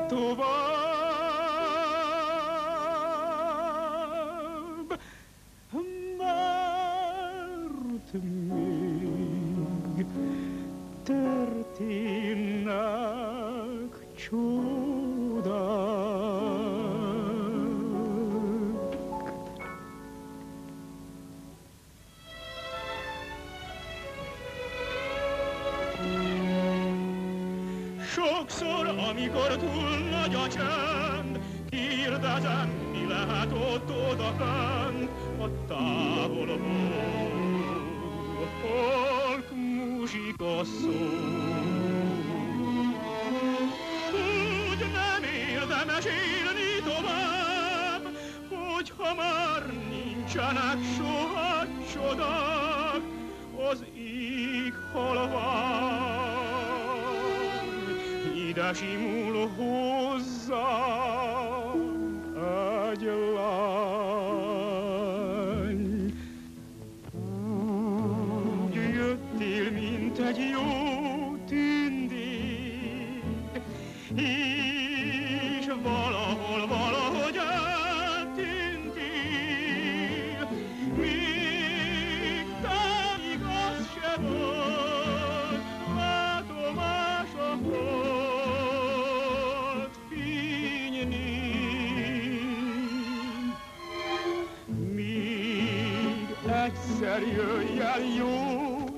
tovább, mert még történnek csodák. Sokszor, amikor túl nagy a csend, kérdezem, mi lehet ott odafent a távolból. A halk muzsika szól. Úgy nem érdemes élni tovább, hogyha már nincsenek soha csodák, az ég halvány. Ide simul hozzám egy lány. Úgy jöttél, mint egy jó tündér, és valahol, valahogy eltűntél. Még te igaz se volt, látomás a hold fénynél. Még egyszer jöjj el, jó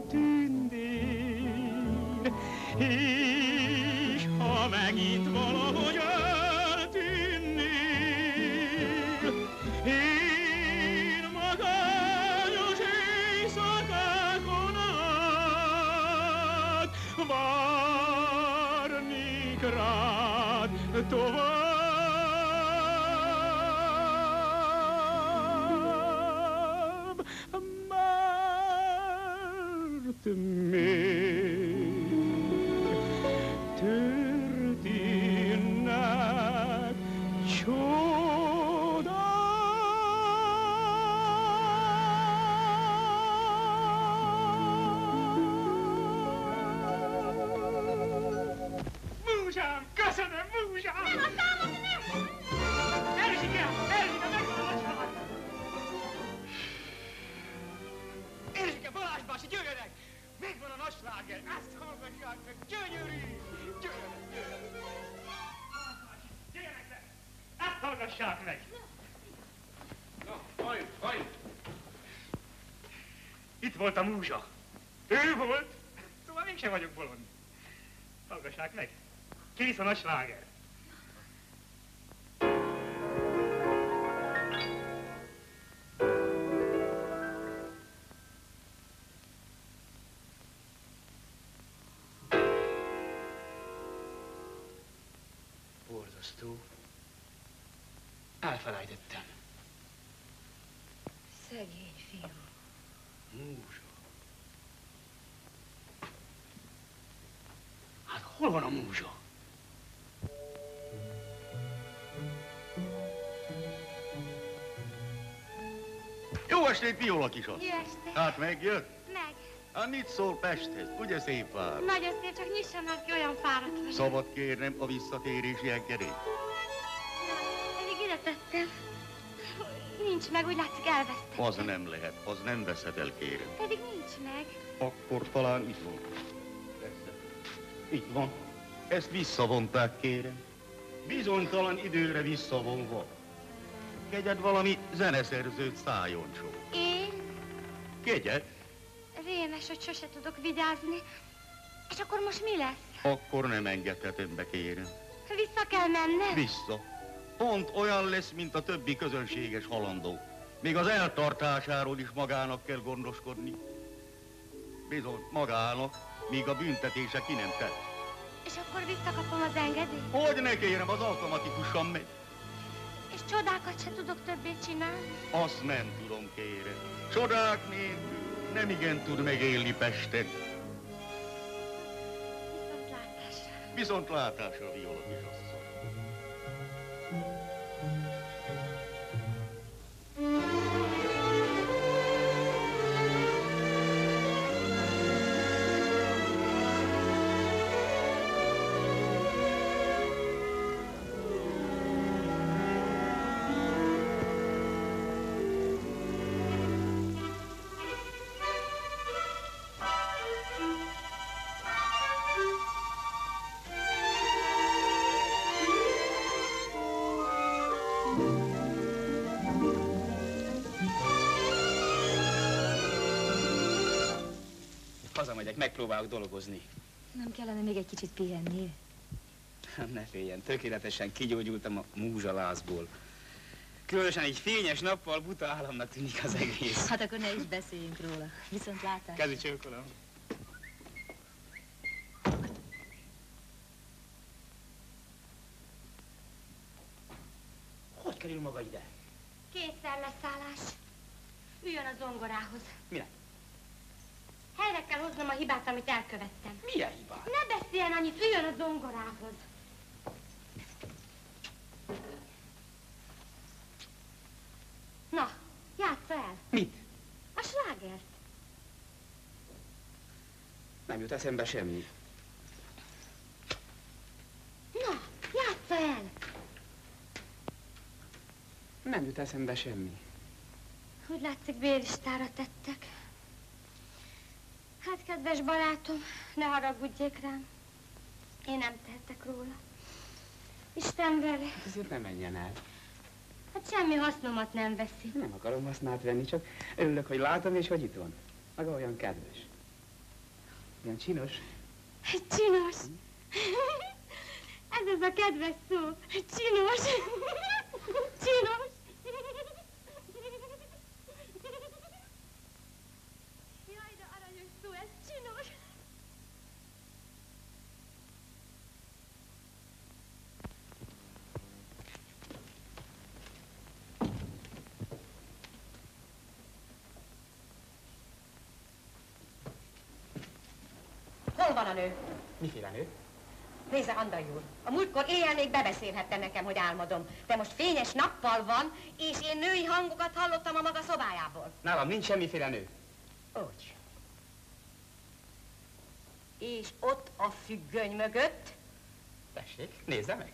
tündér, és ha megint valahogy eltűnnél, én magányos éjszakákon át várnék rád tovább, mert még történnek csodák. Múzsám, köszönöm, múzsám! Nem, a támadni nem! Erzsike, Erzsike, megvan a család! Erzsike, Balázs bácsi, jöjjenek! Megvan a nagy sláger, ezt hallgassák meg, gyönyörű! Jöjjenek, jöjjenek! Jöjjenek be! Ezt hallgassák meg! Na, hajt, hajt! Itt volt a múzsa. Ő volt, szóval mégsem vagyok bolond. Hallgassák meg! Kész a nagy sláger! Borzasztó. Elfelejtettem. Szegény fiú. Múzsa. Hát hol van a múzsa? Jó estét, Viola kisasszony! Jó estét! Hát megjött? Meg. Hát mit szól Pesthez? Ugye szép vár? Nagyon szép, csak nyissa már ki, olyan fáradt vagyok. Szabad kérnem a visszatérés jegykerét? Pedig ide tettem. Nincs meg, úgy látszik elvesztem. Az nem lehet, az nem veszed el, kérem. Pedig nincs meg. Akkor talán itt van. Persze. Itt van. Ezt visszavonták, kérem. Bizonytalan időre visszavonva. Kegyed valami zeneszerzőt szálljon sok. Én? Kegyed? Rémes, hogy sose tudok vigyázni. És akkor most mi lesz? Akkor nem engedhetem be, kérem. Vissza kell mennem? Vissza. Pont olyan lesz, mint a többi közönséges halandó. Még az eltartásáról is magának kell gondoskodni. Bizony, magának. míg a büntetése ki nem telt. És akkor visszakapom az engedélyt? Hogy ne kérem, az automatikusan megy. És csodákat se tudok többé csinálni? Azt nem tudom, kérem. Csodák nélkül nem igen tud megélni Pesten. Viszontlátásra. Viszontlátásra, Viola kisasszony. Hazamegyek, megpróbálok dolgozni. Nem kellene még egy kicsit pihenni? Ne féljen, tökéletesen kigyógyultam a múzsalázból. Különösen egy fényes nappal buta államnak tűnik az egész. Hát akkor ne is beszéljünk róla. Viszont látás. Kezi csókolom. Hogy kerül maga ide? Kétszer leszállás. Üljön a zongorához. Minek? Helyre kell hoznom a hibát, amit elkövettem. Milyen hibát? Ne beszéljen annyit, üljön a zongorához. Na, játsza el. Mit? A slágert. Nem jut eszembe semmi. Na, játsza el. Nem jut eszembe semmi. Úgy látszik, bélistára tettek. Hát, kedves barátom, ne haragudjék rám. Én nem tehetek róla. Isten vele. Hát azért nem menjen el. Hát semmi hasznomat nem veszi. Nem akarom hasznát venni, csak örülök, hogy látom, és hogy itt van. Maga olyan kedves. Olyan csinos. Csinos. Ez az a kedves szó. Csinos. Csinos. Jaj, de aranyos szó, ez csinos. Hol van a nő? Miféle nő? Nézze, Andai úr, a múltkor éjjel még bebeszélhette nekem, hogy álmodom, de most fényes nappal van, és én női hangokat hallottam a maga szobájából. Nálam nincs semmiféle nő. Úgy. És ott a függöny mögött? Tessék, nézze meg.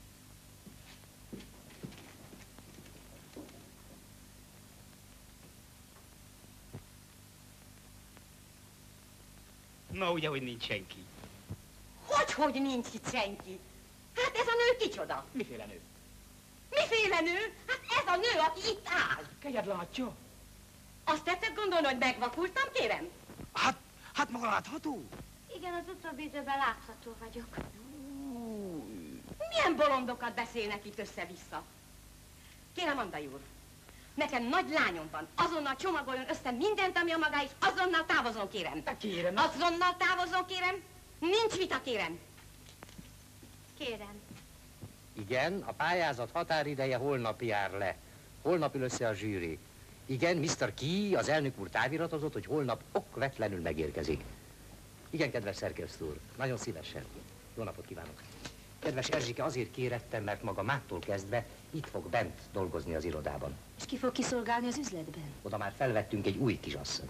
Na, ugye, hogy nincs senki. Hogy, hogy nincs itt senki? Hát ez a nő kicsoda? Miféle nő? Miféle nő? Hát ez a nő, aki itt áll. Kegyed látja? Azt tetszett gondolni, hogy megvakultam, kérem? Hát, hát maga látható? Igen, az utóbbi időben látható vagyok. Milyen bolondokat beszélnek itt össze-vissza? Kérem, Andai úr, nekem nagy lányom van. Azonnal csomagoljon össze mindent, ami a maga, és azonnal távozom, kérem. De kérem. Azonnal távozom, kérem. Nincs vita, kérem. Kérem. Igen, a pályázat határideje holnap jár le. Holnap ül össze a zsűri. Igen, miszter Key, az elnök úr táviratozott, hogy holnap okvetlenül megérkezik. Igen, kedves szerkesztő úr, nagyon szívesen. Jó napot kívánok. Kedves Erzsike, azért kérettem, mert maga mától kezdve itt fog bent dolgozni az irodában. És ki fog kiszolgálni az üzletben? Oda már felvettünk egy új kisasszonyt.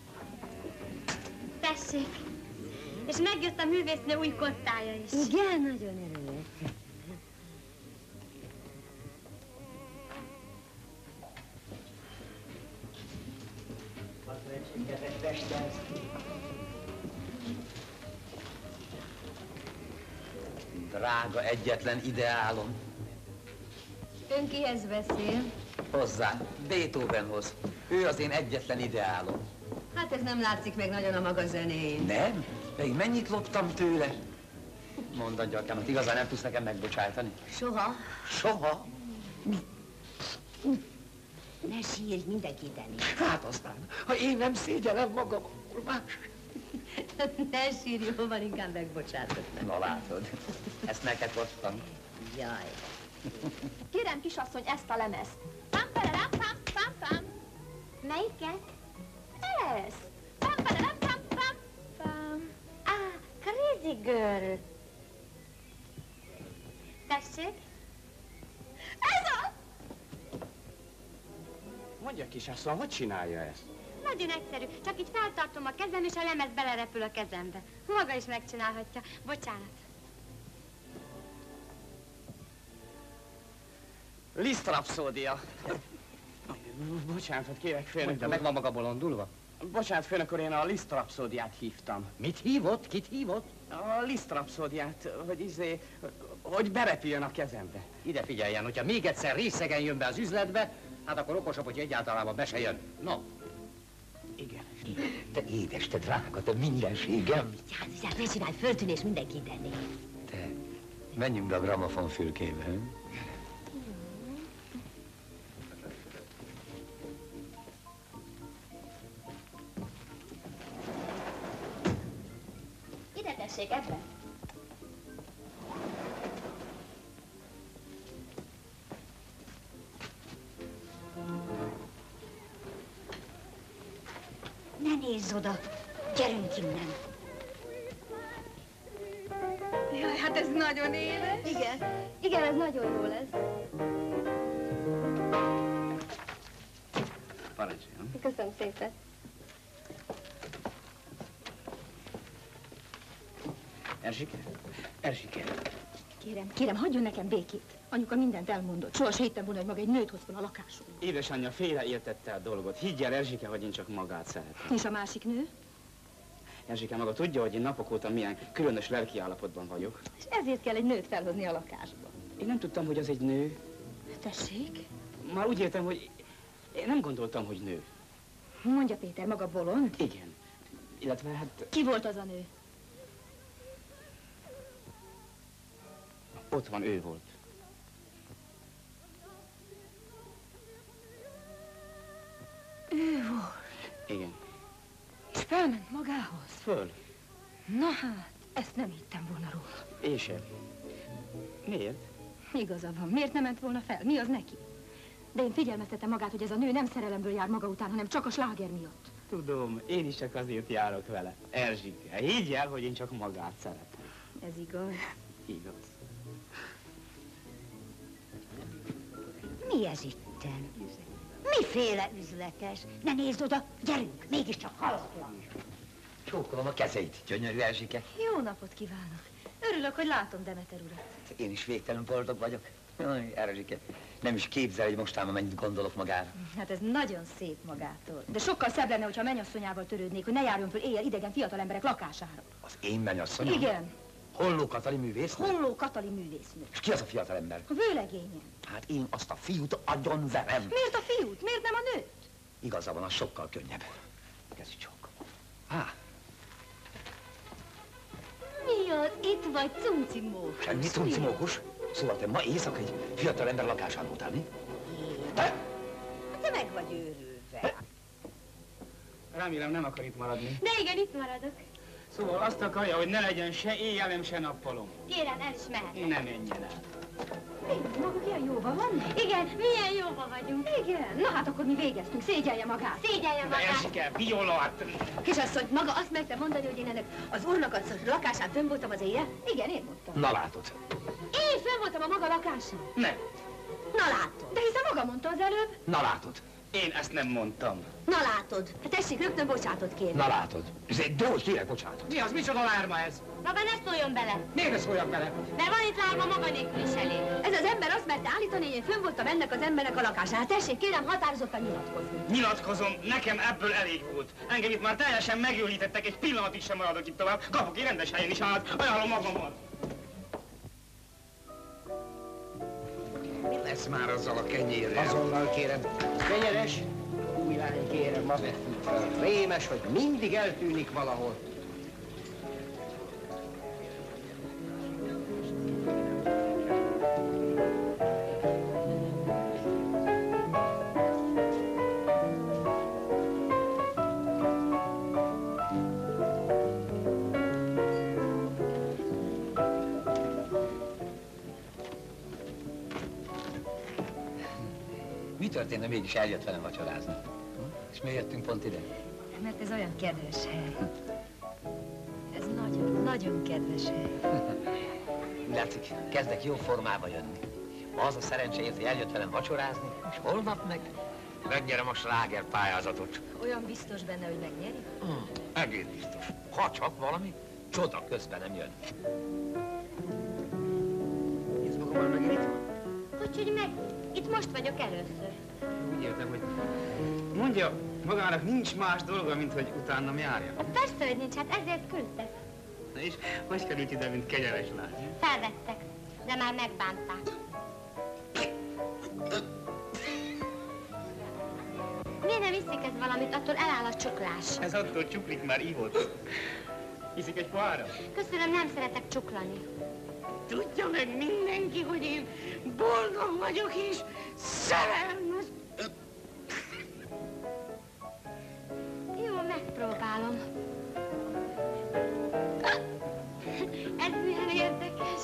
Tessék. És megjött a művésznő új kottája is. Igen, nagyon örülök. Drága egyetlen ideálom. Ön kihez beszél? Hozzá, Beethovenhoz. Ő az én egyetlen ideálom. Hát ez nem látszik meg nagyon a maga zenéjén. Nem? De én mennyit loptam tőle? Mondd, atyámat, igazán nem tudsz nekem megbocsájtani? Soha. Soha? Ne sírj, mindenki tenni. Hát aztán, ha én nem szégyellem magam, akkor más. Ne sírj, jó van, inkább megbocsátott. Na látod, ezt neked hoztam. Jaj. Kérem, kisasszony, ezt a lemezt. Pam, pararam, pam, pam, pam. Melyiket? Ez. Pam, pararam, pam, pam, pam. Ah, Crazy Girl. Tessék? Ez az! Mondja, kisasszony, hogy csinálja ezt? Nagyon egyszerű. Csak így feltartom a kezem, és a lemez belerepül a kezembe. Maga is megcsinálhatja. Bocsánat. Liszt rapszódia. Bocsánatot kérek, főnök Mondja, úr. meg van maga bolondulva? Bocsánat, főnök úr, én a Liszt rapszódiát hívtam. Mit hívott? Kit hívott? A Liszt rapszódiát, hogy izé, hogy berepüljön a kezembe. Ide figyeljen, hogyha még egyszer részegen jön be az üzletbe, hát akkor okosabb, hogy egyáltalában be se jön. No. Igen. Te édes, te drága, te mindenségem. Hát, hát ne csinálj föltűnés, mindenki tenni. Te, menjünk be a gramofon fülkébe. Ide tessék, ebben. Ne nézz oda! Gyerünk innen! Jaj, hát ez nagyon éles. Igen. Igen, ez nagyon jó lesz. Parancsoljon. Köszönöm szépen. Erzsike? Erzsike. Kérem, kérem, hagyjon nekem békét. Anyuka mindent elmondott. Soha se hittem volna, hogy maga egy nőt hoz fel a lakásunkba. Édesanyja félreértette a dolgot. Higgy el, Erzsike, hogy én csak magát szeretem. És a másik nő? Erzsike maga tudja, hogy én napok óta milyen különös lelki állapotban vagyok. És ezért kell egy nőt felhozni a lakásba. Én nem tudtam, hogy az egy nő. Tessék? Már úgy értem, hogy én nem gondoltam, hogy nő. Mondja, Péter, maga bolond? Igen. Illetve hát... Ki volt az a nő? Ott van, ő volt. Ő volt. Igen. És felment magához? Föl. Na hát, ezt nem hittem volna róla. Én sem. Miért? Igaza van. Miért nem ment volna fel? Mi az neki? De én figyelmeztetem magát, hogy ez a nő nem szerelemből jár maga után, hanem csak a sláger miatt. Tudom, én is csak azért járok vele. Erzsike, higgy el, hogy én csak magát szeretem. Ez igaz. Igaz. Mi ez itten? Miféle üzletes? Ne nézd oda, gyerünk, mégiscsak hallatlan. Csókolom a kezeit, gyönyörű Erzsike. Jó napot kívánok. Örülök, hogy látom Demeter urat. Én is végtelen boldog vagyok. Jaj, Erzsike, nem is képzel, hogy mostában mennyit gondolok magára. Hát ez nagyon szép magától. De sokkal szebb lenne, hogyha mennyasszonyával törődnék, hogy ne járjon föl éjjel idegen fiatal emberek lakására. Az én mennyasszonyom? Igen. Holló Katali művésznő? Holló Katali művésznő. És ki az a fiatal ember? A vőlegényem. Hát én azt a fiút agyon verem. Miért a fiút? Miért nem a nőt? Igaza van, az sokkal könnyebb. Kezdj csók. Há. Mi az? Itt vagy cuncimókus? Semmi cuncimókus. Szóval te ma éjszaka egy fiatal ember lakásán voltál, mi? Te? Te meg vagy őrülve. Remélem nem akar itt maradni. De igen, itt maradok. Szóval azt akarja, hogy ne legyen se éjjelem, se nappalom. Kérem, el is mehet. Ne menjen el. Mi? Maguk ilyen jóban vannak? Igen, milyen jóban vagyunk. Igen. Na hát akkor mi végeztünk. Szégyelje magát. Szégyelje De magát. Erzsike, Violát! Kisasszony, maga azt merte mondani, hogy én ennek az úrnak a lakásán fönn voltam az éjjel? Igen, én mondtam. Na látod. Én fönn voltam a maga lakásán. Nem. Na látod. De hiszen maga mondta az előbb. Na látod. Én ezt nem mondtam. Na látod. Hát tessék, rögtön bocsátot kérni. Na látod. De hogy kérek bocsánatot? Mi az? Micsoda lárma ez? Maga ne szóljon bele. Miért ne szóljak bele? Mert van itt lárma, maga nélkül is elég. Ez az ember azt merte állítani, hogy én fönn voltam ennek az embernek a lakásán. Hát tessék, kérem, határozottan nyilatkozni. Nyilatkozom, nekem ebből elég volt. Engem itt már teljesen megőlítettek, egy pillanatig sem maradok itt tovább. Kapok én rendes helyen is át, ajánlom magamat. Mi lesz már azzal a kenyérrel? Azonnal kérem. Kenyeres? Új lány kérem, ma vettük fel. Rémes, hogy mindig eltűnik valahol. történne, mégis eljött velem vacsorázni? Hm? És miért jöttünk pont ide? Mert ez olyan kedves hely. Ez nagyon, nagyon kedves hely. Látszik, kezdek jó formába jönni. Az a szerencséért, hogy eljött velem vacsorázni, és holnap meg megnyerem a sláger pályázatot. Olyan biztos benne, hogy megnyeri? Hmm, egész biztos. Ha csak valami csoda közben nem jön. Ez magammal megint itt van? Hogy meg? Itt most vagyok először. Úgy értem, hogy mondja, magának nincs más dolga, mint hogy utánam járja. Persze, hogy nincs, hát ezért küldtek. Na és hogy került ide, mint kegyeles lány? Felvettek, de már megbánták. Miért nem iszik ez valamit? Attól eláll a csuklás. Ez attól csuklik, már ívott. Iszik egy pohárra? Köszönöm, nem szeretek csuklani. Tudja meg mindenki, hogy én boldog vagyok és szerelmes. Jó, megpróbálom. Ez milyen érdekes.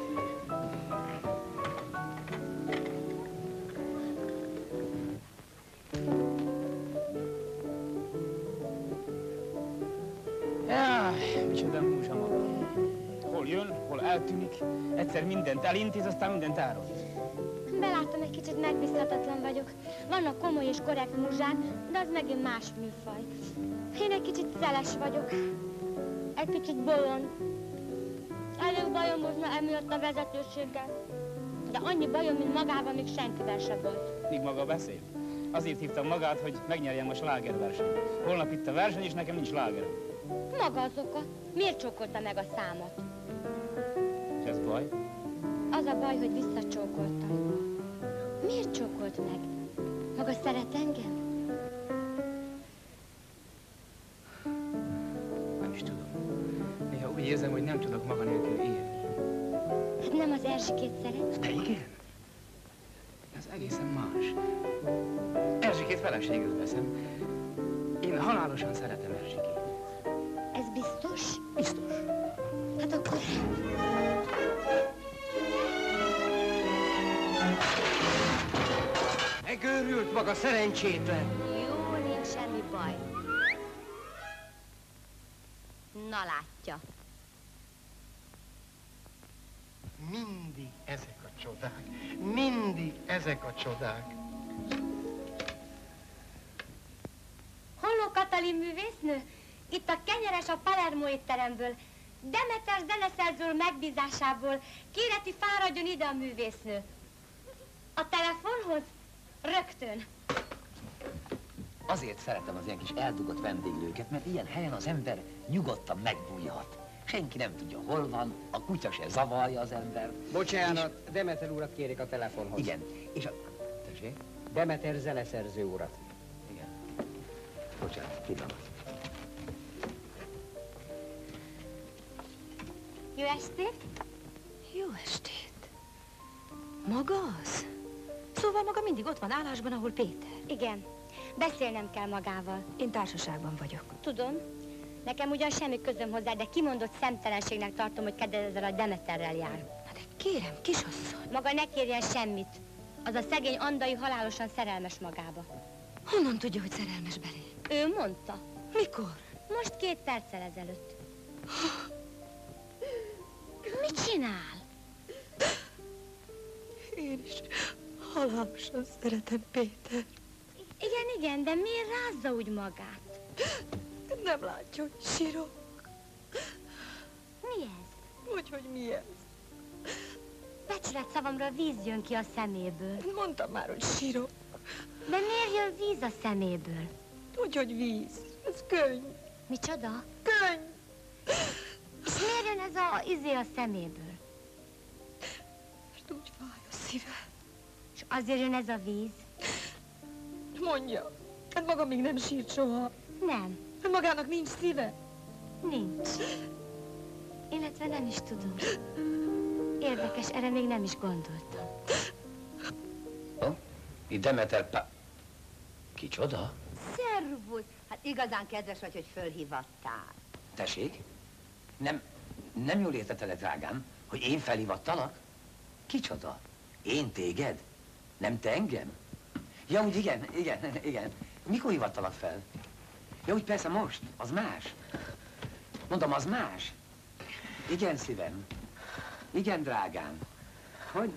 Jaj, micsoda múzsa maga. Hol jön, hol eltűnik, egyszer mindent elintéz, aztán mindent elront. Belátom, egy kicsit megbízhatatlan vagyok. Vannak komoly és korrekt múzsák, de az megint más műfaj. Én egy kicsit szeles vagyok. Egy kicsit bolond. Elég bajom volna emiatt a vezetőséggel. De annyi bajom, mint magával, még senkivel se volt. Míg maga beszél. Azért hívtam magát, hogy megnyerjem a slágerversenyt. Holnap itt a verseny, és nekem nincs slágerem. Maga az oka. Miért csókolta meg a számot? És ez baj? Az a baj, hogy visszacsókoltam. Miért csókolt meg? Maga szeret engem? Nem is tudom. Néha úgy érzem, hogy nem tudok maga nélkül élni. Hát nem az Erzsikét szeret? De igen. Ez egészen más. Erzsikét feleségül veszem. Én halálosan szeretem Erzsikét. Ez biztos? Biztos. Hát akkor... Megőrült maga szerencsétlen. Jó, nincs semmi baj. Na látja. Mindig ezek a csodák. Mindig ezek a csodák. Holló Katalin művésznő? Itt a kenyeres a Palermo étteremből. Demeter zeneszerző megbízásából. Kéreti, fáradjon ide a művésznő. A telefonhoz? Rögtön. Azért szeretem az ilyen kis eldugott vendéglőket, mert ilyen helyen az ember nyugodtan megbújhat. Senki nem tudja, hol van, a kutya se zavarja az ember. Bocsánat, és... Demeter urat kérik a telefonhoz. Igen, és a... Tessék? Demeter zeneszerző urat. Igen. Bocsánat, pillanat. Jó estét! Jó estét! Maga az? Szóval maga mindig ott van állásban, ahol Péter. Igen. Beszélnem kell magával. Én társaságban vagyok. Tudom. Nekem ugyan semmi közöm hozzá, de kimondott szemtelenségnek tartom, hogy kedved ezzel a Demeterrel jár. Hát de kérem, kisasszony. Maga ne kérjen semmit. Az a szegény Andai halálosan szerelmes magába. Honnan tudja, hogy szerelmes belé? Ő mondta. Mikor? Most két perccel ezelőtt. Mit csinál? Én is halálosan szeretem Péter. Igen, igen, de miért rázza úgy magát? Nem látja, hogy sírok. Mi ez? Hogy, hogy mi ez? Becsület szavamra víz jön ki a szeméből. Mondtam már, hogy sírok. De miért jön víz a szeméből? Úgy, hogy víz. Ez könny. Micsoda? Könny. És miért jön ez a izé a szeméből? Mert úgy fáj a szíve. És azért jön ez a víz? Mondja. Hát maga még nem sírt soha. Nem. Hát magának nincs szíve? Nincs. Illetve nem is tudom. Érdekes, erre még nem is gondoltam. Oh, itt Demeter pa... Kicsoda? Szervusz! Hát igazán kedves vagy, hogy fölhívattál. Tessék? Nem, nem jól értetted, drágám, hogy én felhívattalak? Kicsoda? Én téged? Nem te engem? Ja, úgy igen, igen, igen. Mikor hivattalak fel? Ja, úgy persze most. Az más. Mondom, az más. Igen, szívem. Igen, drágám. Hogy?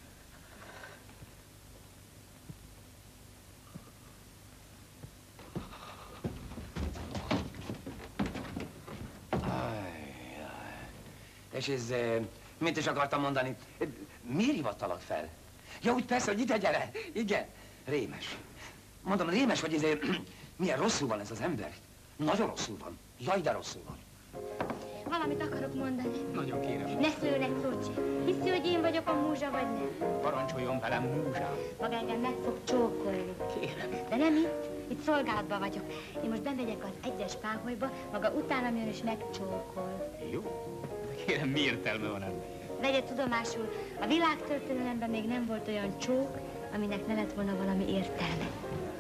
És ez, mint is akartam mondani, miért hivattalak fel? Ja, úgy persze, hogy ide gyere. Igen. Rémes. Mondom, rémes, hogy ez, milyen rosszul van ez az ember. Nagyon rosszul van. Jaj, de rosszul van. Valamit akarok mondani. Nagyon kérem. Ne szóljon egy szót sem. Hiszi, hogy én vagyok a múzsa, vagy nem? Parancsoljon velem, múzsám. Maga engem meg fog csókolni. Kérem. De nem itt. Itt szolgálatban vagyok. Én most bemegyek az egyes páholyba, maga utánam jön és megcsókol. Jó. Kérem, mi értelme van ennek? Vegye tudomásul, a világtörténelemben még nem volt olyan csók, aminek ne lett volna valami értelme.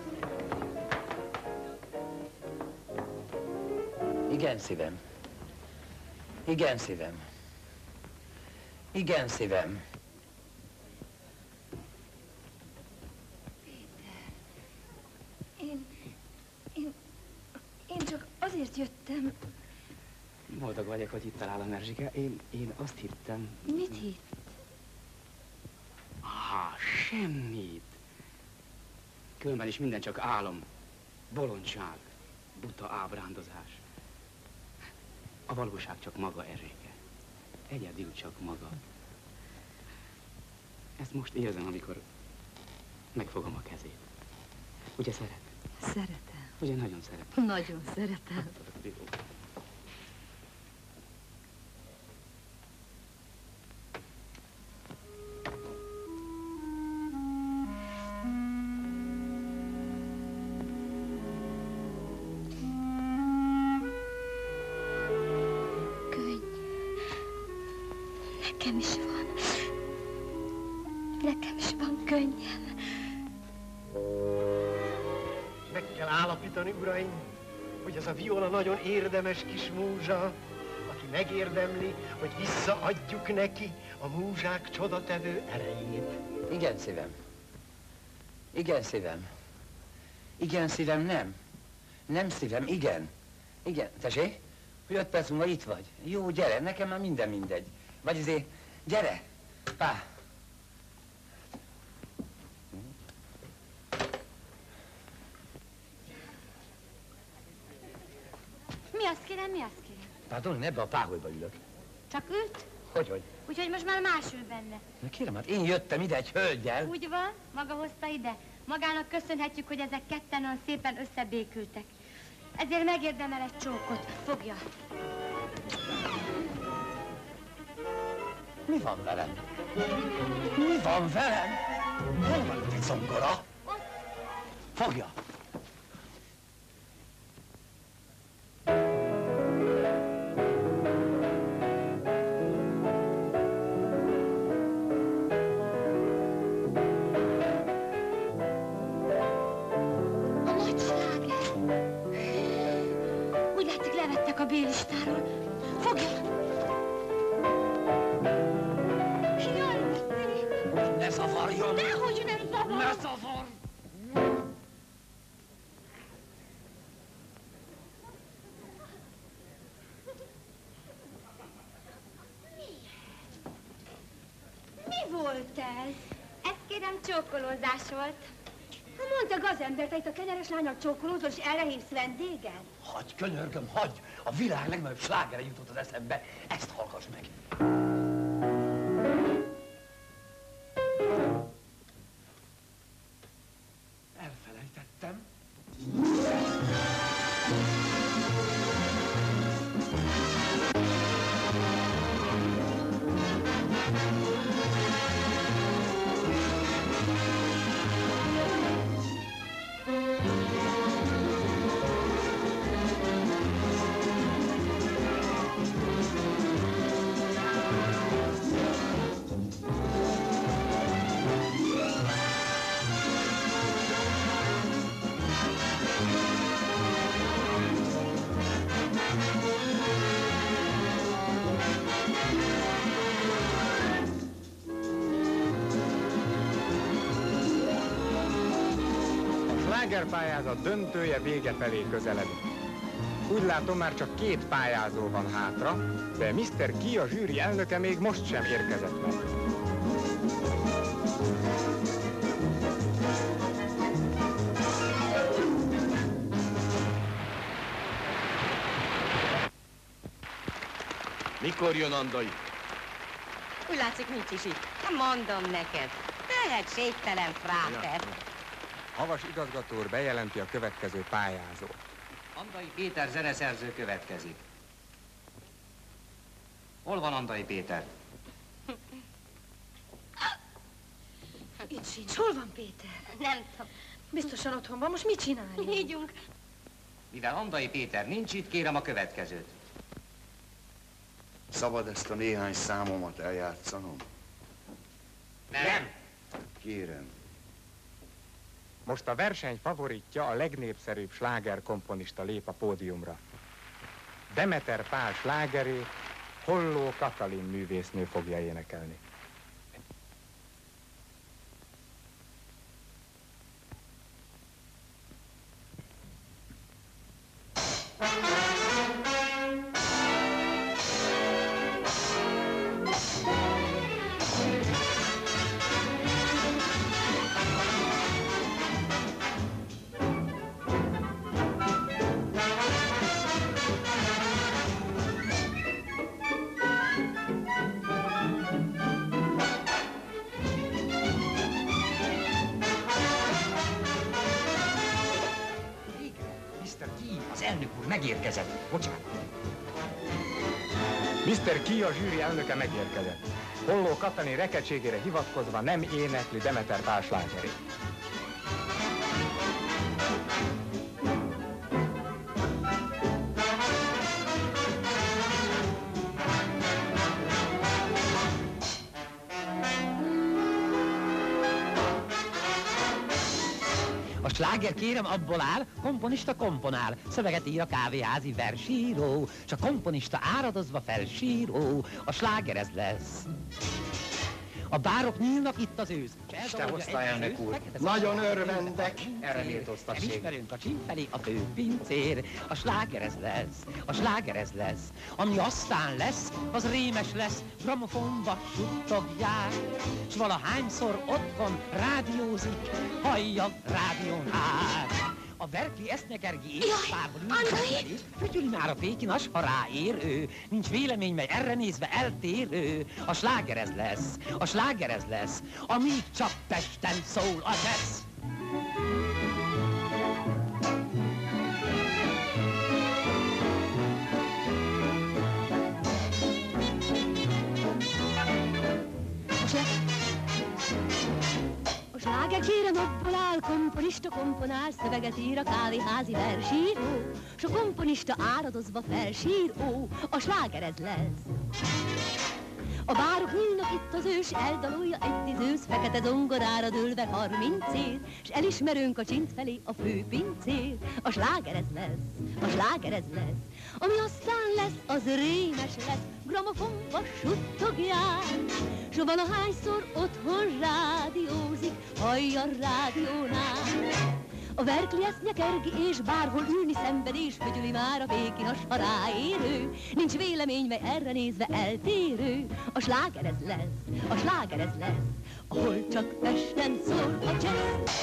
Igen, szívem. Igen, szívem. Igen, szívem. Én... én... én csak azért jöttem... Boldog vagyok, hogy itt találom, Erzsike. Én, én azt hittem... Mit hitt? Há, semmit. Különben is minden csak álom, bolondság, buta ábrándozás. A valóság csak maga, Erzsike. Egyedül csak maga. Ezt most érzem, amikor megfogom a kezét. Ugye szeret? Szeretem. Ugye nagyon szeretem? Nagyon szeretem. Nekem is van. Nekem is van könnyem. Meg kell állapítani, uraim, hogy ez a Viola nagyon érdemes kis múzsa, aki megérdemli, hogy visszaadjuk neki a múzsák csodatevő erejét. Igen, szívem. Igen, szívem. Igen, szívem, nem. Nem, szívem, igen. Igen. Tessék? Hogy öt perc múlva itt vagy. Jó, gyere, nekem már minden mindegy. Vagy azért, gyere! Pá! Mi azt kérem, mi azt kérem? Pardon, én ebbe a páholyba ülök. Csak ült? Hogyhogy? Úgyhogy most már más ül benne. Na kérem, hát én jöttem ide egy hölgyel. Úgy van, maga hozta ide. Magának köszönhetjük, hogy ezek ketten olyan szépen összebékültek. Ezért megérdemel egy csókot. Fogja. Mi van velem? Mi van velem? Hol van itt egy zongora? Fogja! A nagy sláger. Úgy látszik, levettek a B-listáról. Fogja! Ne zavarjon! Dehogy nem zavar! Ne zavar! Mi volt ez? Ez kérem csókolózás volt. Ha mondta gazember, te itt a kenyeres lányal csókolózol, és erre hívsz vendéget? Hagyj, könyörgöm, hagyj! A világ legnagyobb slágere jutott az eszembe. Ezt hallgass meg! Elfelejtettem. slágerpályázat döntője vége felé közeledik. Úgy látom, már csak két pályázó van hátra, de miszter Key, a zsűri elnöke még most sem érkezett meg. Mikor jön Andai? Úgy látszik, nincs is itt. Mondom neked, tehetségtelen fráter. Havas igazgató úr bejelenti a következő pályázót. Andai Péter zeneszerző következik. Hol van Andai Péter? Itt sincs. Hol van Péter? Nem tudom. Biztosan otthon van. Most mit csináljunk? Ígyunk. Mivel Andai Péter nincs itt, kérem a következőt. Szabad ezt a néhány számomat eljátszanom? Nem. Kérem. Most a verseny favoritja, a legnépszerűbb slágerkomponista lép a pódiumra. Demeter Pál slágerét Holló Katalin művésznő fogja énekelni. Megérkezett. Bocsánat. miszter Key, a zsűri elnöke megérkezett. Holló Katalin rekedtségére hivatkozva nem énekli Demeter Pál slágerét. A sláger kérem abból áll, komponista komponál, szöveget ír a kávéházi versíró, s a komponista áradozva felsíró, a sláger ez lesz. A bárok nyílnak itt az ősz. Te hoztál, elnök úr. Nagyon örvendek. Erre méltóztassék. Elismerünk a csin felé a fő pincér. A sláger ez lesz, a sláger ez lesz. Ami aztán lesz, az rémes lesz. Gramofonba suttogják. S valahányszor otthon rádiózik, hallja rádión át. A Berkeley Esznegergi éjszakában ülni, fütyüli már a Pékinas, ha ráér ő. Nincs vélemény, mely erre nézve eltérő. A sláger ez lesz, a sláger ez lesz, amíg csak Pesten szól a jazz. A sláger kérem abból áll, komponista komponál, szöveget ír a kávéházi versíró, s a komponista áradozva felsíró, a sláger ez lesz. A bárok nyílnak itt az ős, eldalolja egy tízősz, fekete zongorára dőlve harmincér, s elismerünk a csint felé a főpincér, a sláger ez lesz, a sláger ez lesz. Ami aztán lesz, az rémes lesz, gramofonba suttogják, s valahányszor otthon rádiózik, hallja rádiónál. A Berkeley Esznegergi és bárhol ülni szenvedés, fütyüli már a Pékinas, ha ráérő. Nincs vélemény, mely erre nézve eltérő. A sláger ez lesz, a sláger ez lesz, ahol csak Pesten szól a jazz.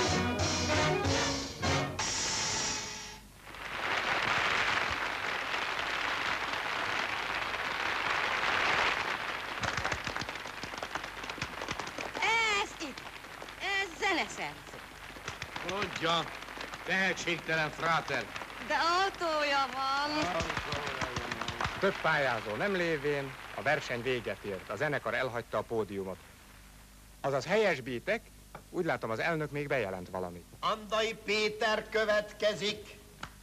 Ez itt, ez zeneszerző. Mondja, tehetségtelen fráter. De autója van. Több pályázó nem lévén, a verseny véget ért, a zenekar elhagyta a pódiumot. Azaz helyesbítek, úgy látom az elnök még bejelent valamit. Andai Péter következik.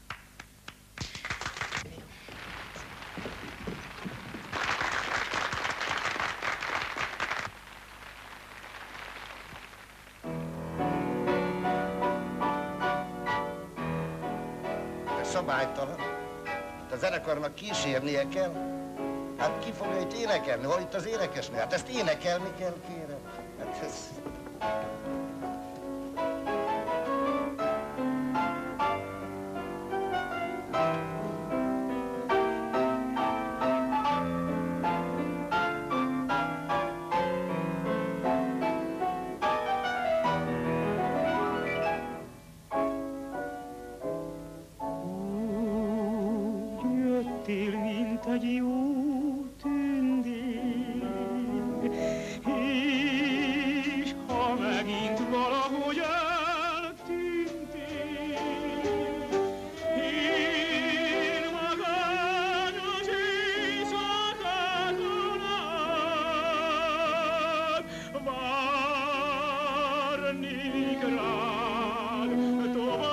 Szabálytalan. A zenekarnak kísérnie kell. Hát ki fogja itt énekelni? Hol itt az énekesnő? Hát ezt énekelni kell, kérem. Hát ez... vagy jó tündér, és ha megint valahogy eltűntél, én magányos éjszakákon át várnék rád tovább.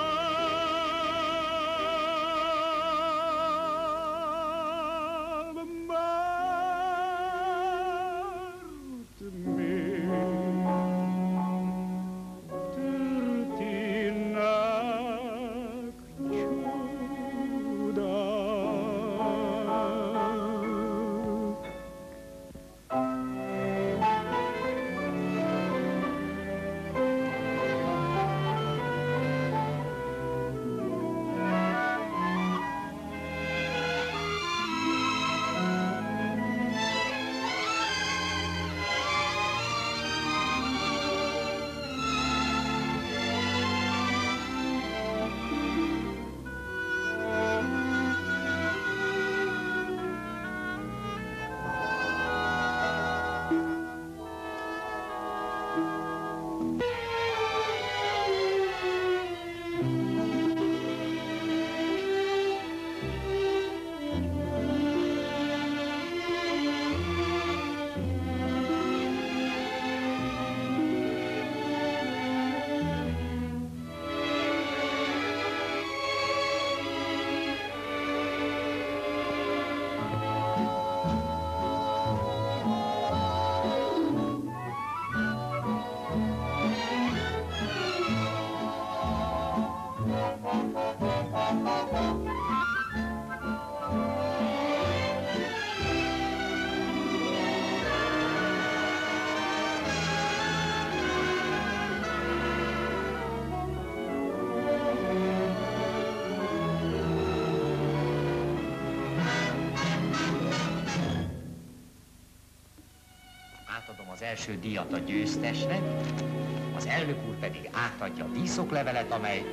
Átadom az első díjat a győztesnek, az elnök úr pedig átadja a díszoklevelet, amely...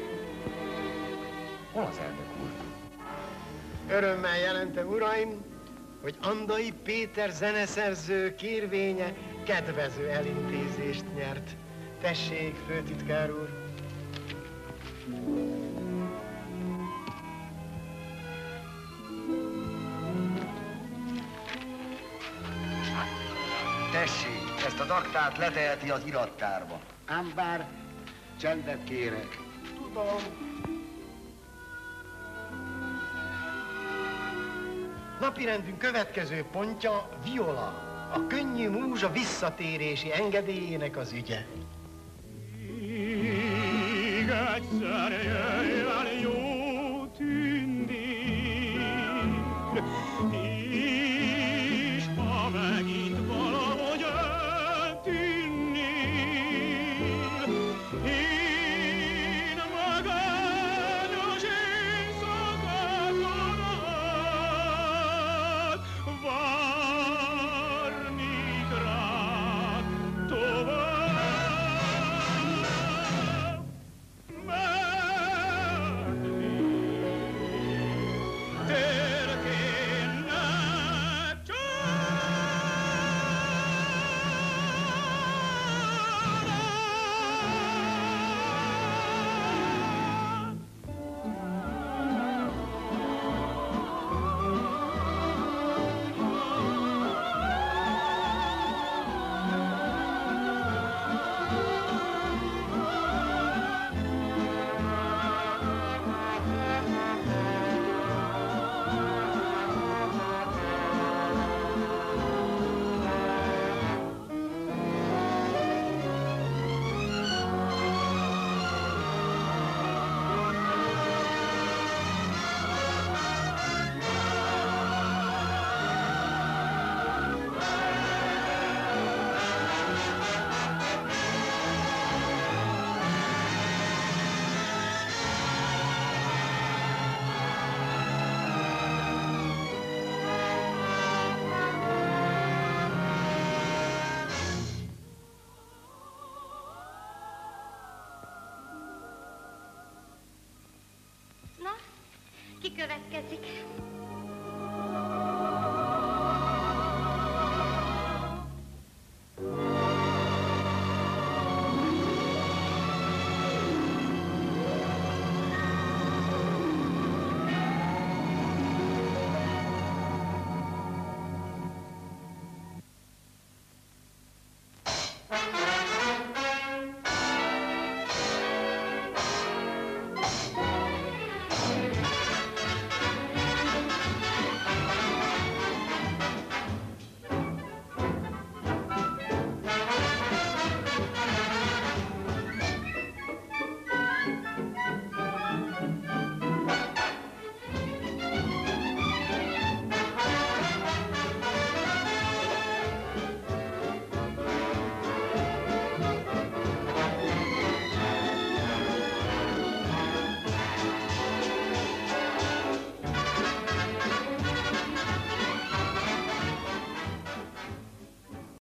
Hol az elnök úr? Örömmel jelentem, uraim, hogy Andai Péter zeneszerző kérvénye kedvező elintézést nyert. Tessék, főtitkár úr! Tessék, ezt az aktát leteheti az irattárba. Ám bár csendet kérek. Tudom. Napirendünk következő pontja Viola, a könnyű múzsa visszatérési engedélyének az ügye. Még egyszer jöjj el, jó tündér, és ha megint valahogy eltűnnél, én magányos éjszakákon át várnék rád tovább. Na, ki következik?